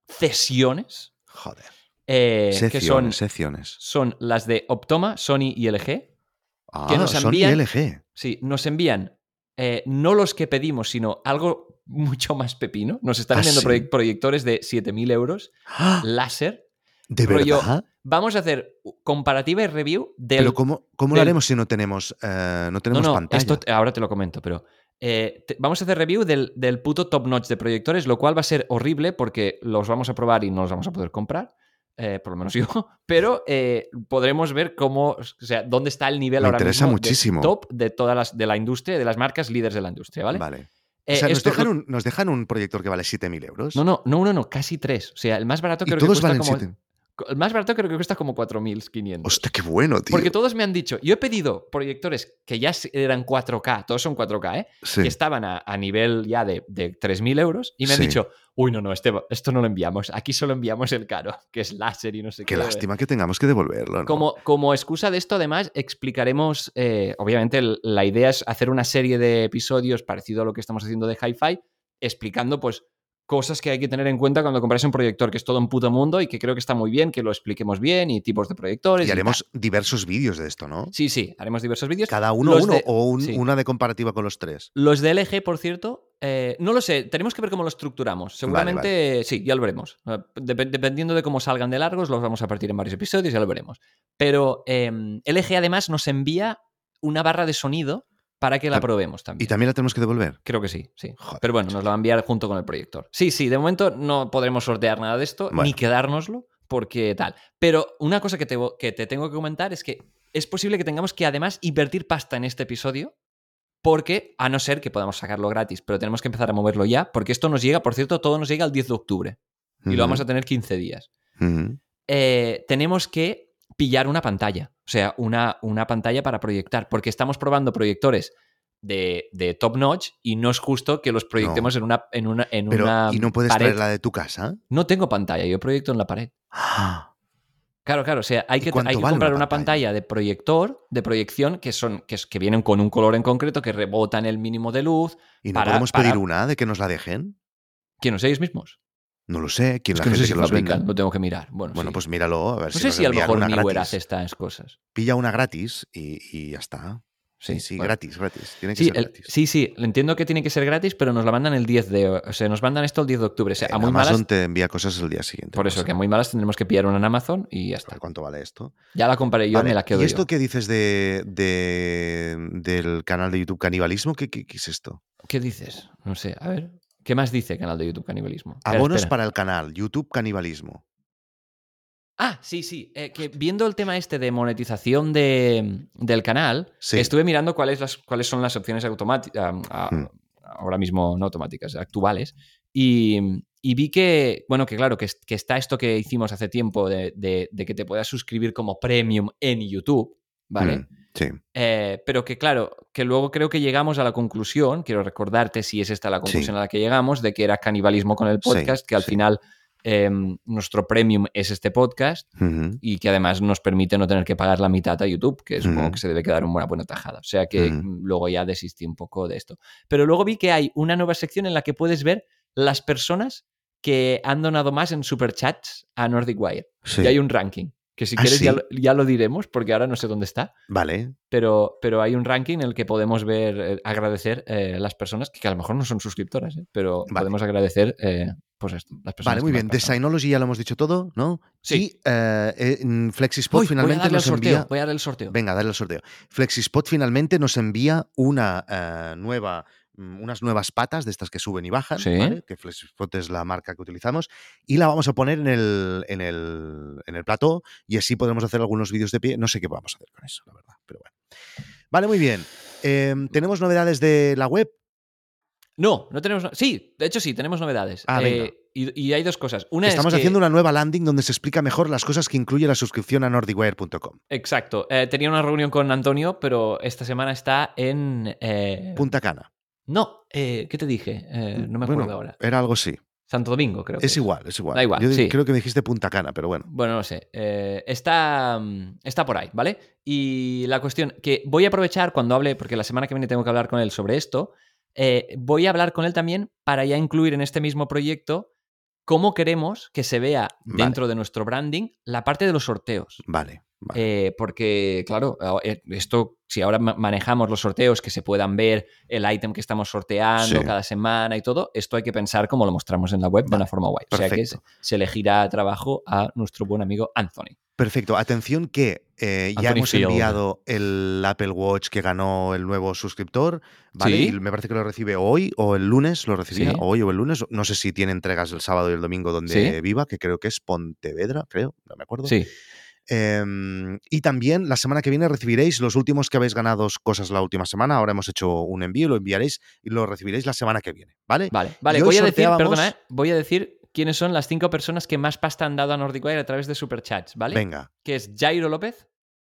cesiones, Joder. eh, que son, Secciones, secciones. son las de Optoma, Sony y L G. Ah, que nos Sony envían- L G. Sí, nos envían eh, no los que pedimos, sino algo mucho más pepino. Nos están ¿Ah, enviando sí? proye- proyectores de siete mil euros, ¡Ah! láser. ¿De rollo, verdad? Vamos a hacer comparativa y review del... Pero ¿cómo, cómo lo del- haremos si no tenemos, eh, no No, tenemos no, pantalla? esto te- ahora te lo comento, pero eh, te- vamos a hacer review del, del puto top notch de proyectores, lo cual va a ser horrible porque los vamos a probar y no los vamos a poder comprar, eh, por lo menos yo, pero eh, podremos ver cómo, o sea, dónde está el nivel Me ahora interesa mismo de muchísimo. top de todas las de la industria, de las marcas líderes de la industria, ¿vale? Vale. Eh, O sea, nos esto- dejan, un, nos dejan un proyector que vale siete mil euros. No, no, no, no, no, casi tres. O sea, el más barato y creo que todos cuesta valen como... siete. El más barato creo que cuesta como cuatro mil quinientos. Hostia, qué bueno, tío. Porque todos me han dicho, yo he pedido proyectores que ya eran cuatro K, todos son cuatro K, ¿eh? Sí. Que estaban a, a nivel ya de, de tres mil euros y me han Sí. dicho, uy, no, no, este, esto no lo enviamos, aquí solo enviamos el caro, que es láser y no sé qué. Qué lástima que tengamos que devolverlo, ¿no? Como, como excusa de esto, además, explicaremos, eh, obviamente el- la idea es hacer una serie de episodios parecido a lo que estamos haciendo de Hi-Fi, explicando pues cosas que hay que tener en cuenta cuando compráis un proyector, que es todo un puto mundo y que creo que está muy bien, que lo expliquemos bien y tipos de proyectores. Y y haremos tal. diversos vídeos de esto, ¿no? Sí, sí, haremos diversos vídeos. Cada uno Los uno de- o un- sí. una de comparativa con los tres. Los de L G, por cierto, eh, no lo sé, tenemos que ver cómo lo estructuramos. Seguramente sí, ya lo veremos. Eh, dep- dependiendo de cómo salgan de largos, los vamos a partir en varios episodios, ya lo veremos. Pero eh, L G además nos envía una barra de sonido para que la Tam- probemos también. ¿Y también la tenemos que devolver? Creo que sí, sí. Joder, Pero bueno, macho. nos lo va a enviar junto con el proyector. Sí, sí, de momento no podremos sortear nada de esto, Bueno. ni quedárnoslo, porque tal. Pero una cosa que te, que te tengo que comentar es que es posible que tengamos que además invertir pasta en este episodio, porque, a no ser que podamos sacarlo gratis, pero tenemos que empezar a moverlo ya, porque esto nos llega, por cierto, todo nos llega el diez de octubre. Y lo vamos a tener quince días. Ujú. Eh, tenemos que pillar una pantalla, o sea, una, una pantalla para proyectar, porque estamos probando proyectores de, de top notch y no es justo que los proyectemos en una, en una, en Pero, una ¿y no puedes pared. traer la de tu casa? No tengo pantalla, yo proyecto en la pared. ¡Ah! Claro, claro, o sea, hay ¿Y que, cuánto hay que vale comprar una una pantalla? pantalla de proyector, de proyección, que son que, es- que vienen con un color en concreto, que rebotan el mínimo de luz. ¿Y no para- podemos para- pedir una de que nos la dejen? ¿Quién no sé ellos mismos? No lo sé. ¿Quién Es la que no gente sé si que los fabrican, venda? lo tengo que mirar. Bueno, Bueno, sí. pues míralo, a ver No si sé nos si a lo envían mejor una Newer gratis. hace estas cosas. Pilla una gratis y, y ya está. Sí, Sí, sí, bueno. gratis, gratis. Tiene que Sí, ser el- gratis. sí, sí, entiendo que tiene que ser gratis, pero nos la mandan el diez de... O sea, nos mandan esto el diez de octubre. O sea, a En muy Amazon malas... te envía cosas el día siguiente. Por no eso, pasa que a nada. muy malas tendremos que pillar una en Amazon y ya A ver está. cuánto vale esto. Ya la compraré yo, me Vale, la quedo ¿y esto yo. qué dices de, de- del canal de YouTube Canibalismo? ¿Qué, qué, qué es esto? ¿Qué dices? No sé, a ver. ¿Qué más dice canal de YouTube Canibalismo? Espera, Abonos espera. para el canal YouTube Canibalismo. Ah, sí, sí. eh, que viendo el tema este de monetización de, del canal, Sí. estuve mirando cuáles, las, cuáles son las opciones automáticas, Hmm. ahora mismo no automáticas, actuales, y, y vi que, bueno, que claro, que, es- que está esto que hicimos hace tiempo de, de- de que te puedas suscribir como premium en YouTube, ¿vale? Hmm, Sí. Eh, pero que claro, que luego creo que llegamos a la conclusión, quiero recordarte si es esta la conclusión Sí. a la que llegamos, de que era canibalismo con el Sí, podcast, que al sí. final eh, nuestro premium es este podcast Ujú, y que además nos permite no tener que pagar la mitad a YouTube, que supongo Ujú. que se debe quedar una buena tajada. O sea que Ujú. mm, luego ya desistí un poco de esto. Pero luego vi que hay una nueva sección en la que puedes ver las personas que han donado más en superchats a Nordic Wire. Sí. Y hay un ranking, que si ¿Ah, quieres ya, sí? lo- ya lo diremos, porque ahora no sé dónde está. Vale. Pero, pero hay un ranking en el que podemos ver, eh, agradecer eh, las personas que, que a lo mejor no son suscriptoras, ¿eh? Pero Vale. podemos agradecer, eh, pues esto, las personas Vale, muy que más bien. pasan. Designology ya lo hemos dicho todo, ¿no? Sí. Y eh, eh, mm, Flexispot Uy, voy a finalmente darle al nos sorteo. envía. Voy a darle el sorteo. Venga, dale el sorteo. Flexispot finalmente nos envía una eh, nueva, mm, unas nuevas patas de estas que suben y bajan, Sí. ¿vale? Que Flexispot es la marca que utilizamos. Y la vamos a poner en el, en el, en el plató y así podremos hacer algunos vídeos de pie. No sé qué vamos a hacer con eso, la verdad, pero bueno. Vale, muy bien. Eh, ¿Tenemos novedades de la web? No, no tenemos. no- Sí, de hecho sí, tenemos novedades. Ah, venga. Eh, y, y hay dos cosas. Una Estamos es que. haciendo una nueva landing donde se explica mejor las cosas que incluye la suscripción a nordicwire punto com. Exacto. Eh, tenía una reunión con Antonio, pero esta semana está en. eh, Punta Cana. No, eh, ¿qué te dije? Eh, no me acuerdo Bueno, ahora. era algo así. Santo Domingo, creo que Es es. igual, es igual. Da igual, Yo sí. creo que me dijiste Punta Cana, pero bueno. Bueno, no sé. Eh, está, mm, está por ahí, ¿vale? Y la cuestión, que voy a aprovechar cuando hable, porque la semana que viene tengo que hablar con él sobre esto, eh, voy a hablar con él también para ya incluir en este mismo proyecto cómo queremos que se vea Vale. dentro de nuestro branding la parte de los sorteos. Vale, vale. Eh, porque, claro, eh, esto, si ahora ma- manejamos los sorteos, que se puedan ver el ítem que estamos sorteando Sí. cada semana y todo, esto hay que pensar como lo mostramos en la web de Vale, una forma guay. O sea que se, perfecto. se le gira trabajo a nuestro buen amigo Anthony. Perfecto. Atención que eh, ya Anthony hemos Field. enviado el Apple Watch que ganó el nuevo suscriptor, ¿vale? ¿Sí? Y me parece que lo recibe hoy o el lunes, lo recibía, Sí. o hoy o el lunes. No sé si tiene entregas el sábado y el domingo donde ¿Sí? viva, que creo que es Pontevedra, creo, no me acuerdo. Sí. Eh, y también la semana que viene recibiréis los últimos que habéis ganado cosas la última semana. Ahora hemos hecho un envío, lo enviaréis y lo recibiréis la semana que viene, ¿vale? Vale, vale. Y hoy Voy a decir, sorteábamos- perdona, ¿eh? Voy a decir quiénes son las cinco personas que más pasta han dado a Nordic Wire a través de Superchats, ¿vale? Venga. Que es Jairo López,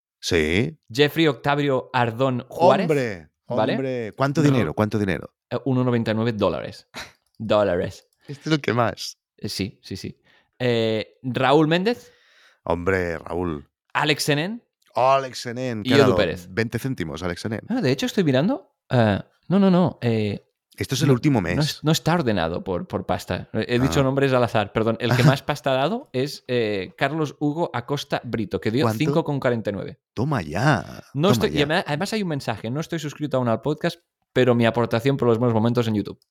Sí. Jeffrey Octavio Ardón Juárez. Hombre, ¿vale? hombre. ¿Cuánto No. dinero? ¿Cuánto dinero? eh, uno coma noventa y nueve dólares. Dólares. Este es el que más. Eh, Sí, sí, sí. Eh, Raúl Méndez, Hombre, Raúl. Alex Senen. Alex Senen. Y ¿qué ha Edu dado? Pérez. veinte céntimos, Alex Senen. Ah, de hecho, estoy mirando. eh, no, no, no. eh, Esto es el no- último mes. No, es- no está ordenado por, por pasta. He dicho Ah. nombres al azar, perdón. El que más pasta ha dado es eh, Carlos Hugo Acosta Brito, que dio ¿Cuánto? cinco coma cuarenta y nueve. Toma ya. No toma estoy, y ya. además, además hay un mensaje. No estoy suscrito aún al podcast, pero mi aportación por los buenos momentos en YouTube.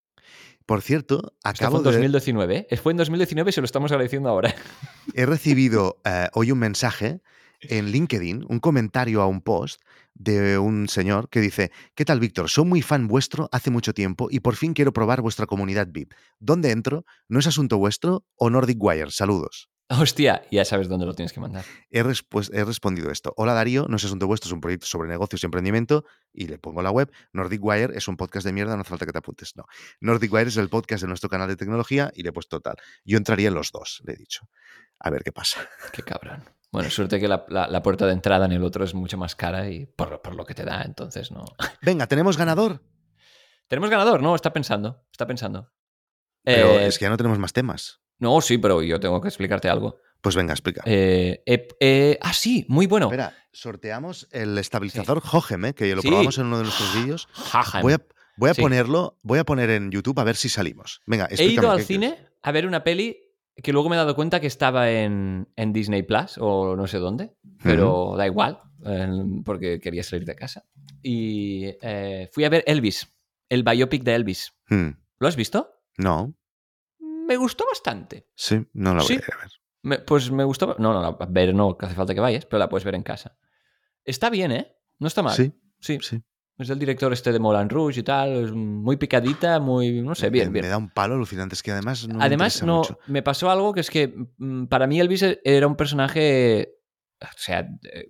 Por cierto, Esto fue acabo en de... dos mil diecinueve. ¿eh? Fue en dos mil diecinueve y se lo estamos agradeciendo ahora. He recibido eh, hoy un mensaje en LinkedIn, un comentario a un post de un señor que dice: ¿qué tal, Víctor? Soy muy fan vuestro hace mucho tiempo y por fin quiero probar vuestra comunidad V I P. ¿Dónde entro? ¿No es asunto vuestro o Nordic Wire? Saludos. Hostia, ya sabes dónde lo tienes que mandar. He, respu- he respondido esto. Hola Darío, no es asunto vuestro, es un proyecto sobre negocios y emprendimiento. Y le pongo la web. Nordic Wire es un podcast de mierda, no hace falta que te apuntes. No. Nordic Wire es el podcast de nuestro canal de tecnología y le he puesto tal. Yo entraría en los dos, le he dicho. A ver qué pasa. Qué cabrón. Bueno, suerte que la, la- la puerta de entrada en el otro es mucho más cara y por, por lo que te da, entonces no. Venga, ¿tenemos ganador? Tenemos ganador, ¿no? Está pensando, está pensando. Pero Eh, es que ya no tenemos más temas. No, sí, pero yo tengo que explicarte algo. Pues venga, explica. Eh, eh, eh, ah, sí, muy bueno. Espera, sorteamos el estabilizador Hogem, ¿eh? Que lo Sí. probamos en uno de nuestros vídeos. Jaja. Voy a, voy a Sí. ponerlo, voy a poner en YouTube a ver si salimos. Venga, He explícame. ido al ¿qué- qué es? cine a ver una peli que luego me he dado cuenta que estaba en, en Disney Plus o no sé dónde, pero da igual, eh, porque quería salir de casa. y eh, fui a ver Elvis, el biopic de Elvis. Hmm. ¿Lo has visto? No. Me gustó bastante. Sí, no la voy Sí. a ir a ver. Me, pues me gustó. No, no, a ver, no, que hace falta que vayas, pero la puedes ver en casa. Está bien, ¿eh? No está mal. Sí, Sí. sí. Es el director este de Moulin Rouge y tal. Es muy picadita, muy. No sé, bien, me, bien. Me da un palo alucinante. Es que además no me Además, interesa no, mucho. me pasó algo que es que mm, para mí Elvis era un personaje. O sea. Eh,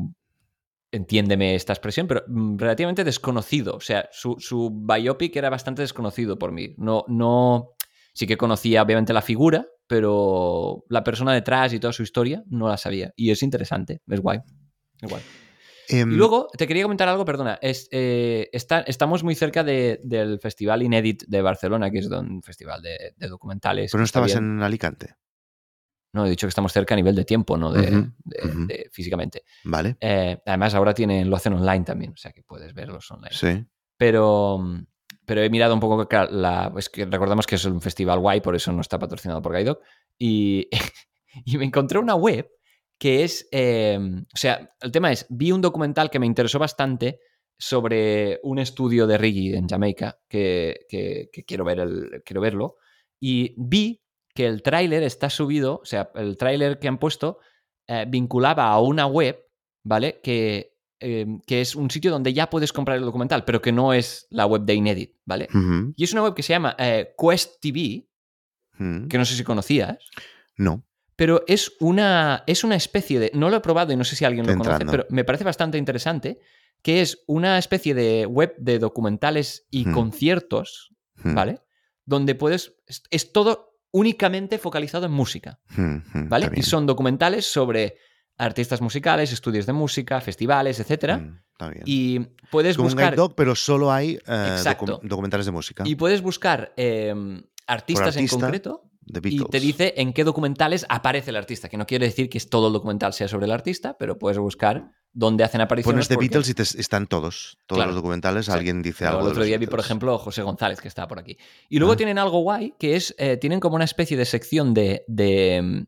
entiéndeme esta expresión, pero mm, relativamente desconocido. O sea, su, su biopic era bastante desconocido por mí. No, no. Sí que conocía, obviamente, la figura, pero la persona detrás y toda su historia no la sabía. Y es interesante, es guay. Es guay. Eh, y luego, te quería comentar algo, perdona. Es, eh, está, estamos muy cerca de, del Festival Inédit de Barcelona, que es un festival de, de documentales. Pero no está estabas bien. en Alicante. No, he dicho que estamos cerca a nivel de tiempo, no de, Uh-huh, de, uh-huh. de físicamente. Vale. Eh, además, ahora tienen, lo hacen online también, o sea que puedes verlos online. Sí. Pero, pero he mirado un poco que la, es que recordamos que es un festival guay, por eso no está patrocinado por Guide Dog. Y, y me encontré una web que es, eh, o sea, el tema es, vi un documental que me interesó bastante sobre un estudio de reggae en Jamaica, que, que, que quiero, ver el, quiero verlo, y vi que el tráiler está subido, o sea, el tráiler que han puesto eh, vinculaba a una web, ¿vale? Que, eh, que es un sitio donde ya puedes comprar el documental, pero que no es la web de Inédit, ¿vale? Uh-huh. Y es una web que se llama eh, Quest T V, uh-huh. que no sé si conocías. No. Pero es una, es una especie de... No lo he probado y no sé si alguien lo Entrando. conoce, pero me parece bastante interesante, que es una especie de web de documentales y uh-huh. conciertos, uh-huh. ¿vale? Donde puedes... Es, es todo únicamente focalizado en música, uh-huh. ¿vale? Y son documentales sobre artistas musicales, estudios de música, festivales, etcétera. Uh-huh. Está bien. Y puedes es como buscar... un guide dog, pero solo hay eh, docu- documentales de música. Y puedes buscar eh, artistas artista, en concreto The y te dice en qué documentales aparece el artista, que no quiere decir que todo el documental sea sobre el artista, pero puedes buscar dónde hacen apariciones. Pones The porque... Beatles y te, están todos, todos claro, los documentales, exacto. alguien dice Pero algo. El otro de día los vi, por Beatles. ejemplo, José González, que estaba por aquí. Y luego ah. tienen algo guay, que es, eh, tienen como una especie de sección de... de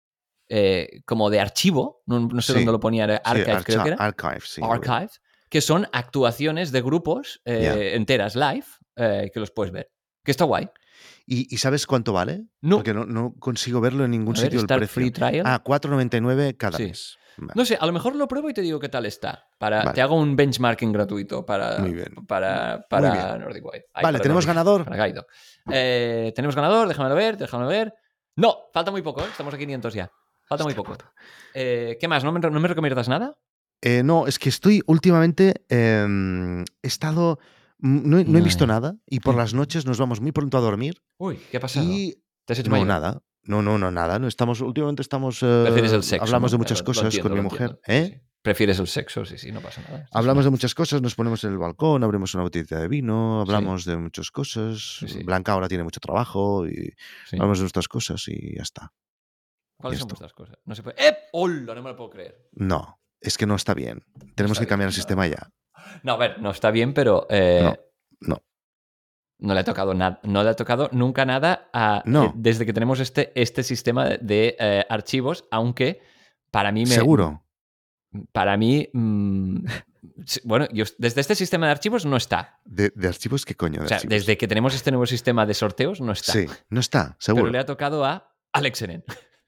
eh, como de archivo, no, no sé sí. dónde lo ponía, Archive, sí, creo que era. Archive, sí. Archive, que son actuaciones de grupos eh, yeah. enteras live, eh, que los puedes ver. Que está guay. ¿Y, ¿Y sabes cuánto vale? No. Porque no, no consigo verlo en ningún a ver, sitio el precio. Free trial. Ah, cuatro noventa y nueve cada sí. mes. Vale. No sé, a lo mejor lo pruebo y te digo qué tal está. Para, vale. Te hago un benchmarking gratuito para, Muy bien. para, para Muy bien. Nordic Wide. Ay, vale, ¿tenemos Nordic, ganador? Para Guide. Eh, ¿Tenemos ganador? Déjamelo ver, déjamelo ver. No, falta muy poco, ¿eh? Estamos a quinientos ya. Falta Hostia muy poco. Eh, ¿Qué más? ¿No me, ¿No me recomiendas nada? Eh, no, es que estoy últimamente... Eh, he estado... No, no he visto Ay. nada y por las noches nos vamos muy pronto a dormir. Uy, ¿qué ha pasado? Y... ¿Te has hecho no, mayor? nada. No, no, no, nada. No estamos, últimamente estamos... Eh, Prefieres el sexo. Hablamos ¿no? de muchas lo, cosas lo entiendo, con mi mujer. ¿Eh? Sí, sí. Prefieres el sexo, sí, sí, no pasa nada. Sí, hablamos sí. de muchas cosas, nos ponemos en el balcón, abrimos una botellita de vino, hablamos sí. de muchas cosas. Sí, sí. Blanca ahora tiene mucho trabajo y sí. hablamos de nuestras cosas y ya está. ¿Cuáles son vuestras cosas? No se puede. ¡Eh! ¡Hola! No me lo puedo creer. No, es que no está bien. Tenemos no está que cambiar bien, el sistema no. ya. No, a ver, no está bien, pero. Eh, no, no. No le ha tocado nada. No le ha tocado nunca nada a, no. eh, desde que tenemos este, este sistema de, de eh, archivos, aunque para mí me. ¿Seguro? Para mí. Mmm, bueno, yo, desde este sistema de archivos no está. ¿De, de archivos qué coño? De o sea, archivos? desde que tenemos este nuevo sistema de sorteos no está. Sí, no está, seguro. Pero le ha tocado a Alex Senen.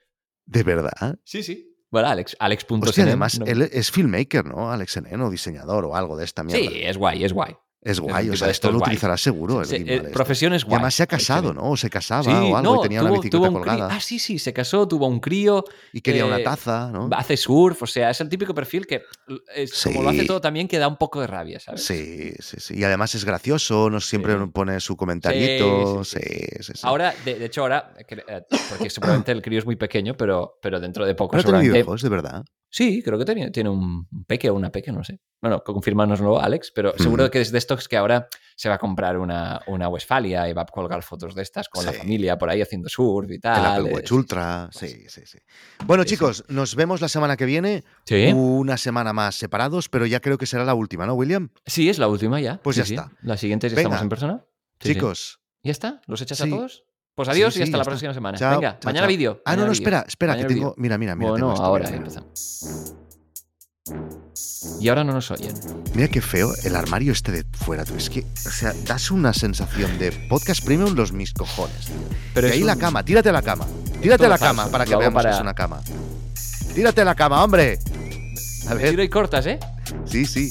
¿De verdad? Sí, sí. Bueno, Alex, Alex. Hostia, además, no... él es filmmaker, ¿no? Alex Senen, o diseñador o algo de esta mierda. Sí, es guay, es guay. Es guay, o sea, esto lo utilizará seguro. Sí, el eh, profesión es guay. Y además se ha casado, ¿no? O se casaba sí, o algo no, y tenía tuvo, una bicicleta tuvo colgada. Ah, sí, sí, se casó, tuvo un crío. Y quería eh, una taza, ¿no? Hace surf, o sea, es el típico perfil que, es, sí. como lo hace todo también, que da un poco de rabia, ¿sabes? Sí, sí, sí. Y además es gracioso, no siempre sí. pone su comentarito. Sí, sí, sí. sí, sí. Ahora, de, de hecho, ahora, porque seguramente el crío es muy pequeño, pero, pero dentro de poco ¿No seguramente... tiene hijos, de verdad? Sí, creo que tiene, tiene un peque o una peque, no sé. Bueno, confirmárnoslo, Alex, pero seguro mm. que es de estos que ahora se va a comprar una, una Westfalia y va a colgar fotos de estas con sí. la familia por ahí haciendo surf y tal. El Apple Watch Ultra, sí, sí, sí. sí. Bueno, sí, chicos, sí. nos vemos la semana que viene. Sí. Una semana más separados, pero ya creo que será la última, ¿no, William? Sí, es la última ya. Pues sí, ya sí. está. La siguiente ya Venga. estamos en persona. Sí, chicos. ¿Ya está? ¿Los echas sí. a todos? Pues adiós sí, y hasta la está. próxima semana. Chao, Venga, chao, mañana chao. vídeo. Ah, no, no, espera, espera, mañana que tengo... Mira, mira, mira. Bueno, tengo esto, ahora mira, empezamos. Y ahora no nos oyen. Mira qué feo el armario este de fuera, tú. Es que, o sea, das una sensación de podcast premium los mis cojones, tío. Pero y es ahí un... la cama, tírate a la cama. Tírate a la falso. cama para que Lo hago veamos para... que es una cama. Tírate a la cama, hombre. A ver. Tiro y cortas, ¿eh? Sí, sí.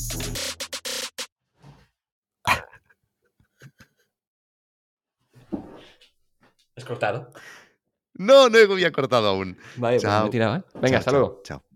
¿Has cortado? No, no me había cortado aún. Vale, pues me he Chao. tirado, ¿eh? Venga, Chao, hasta chao, luego. chao.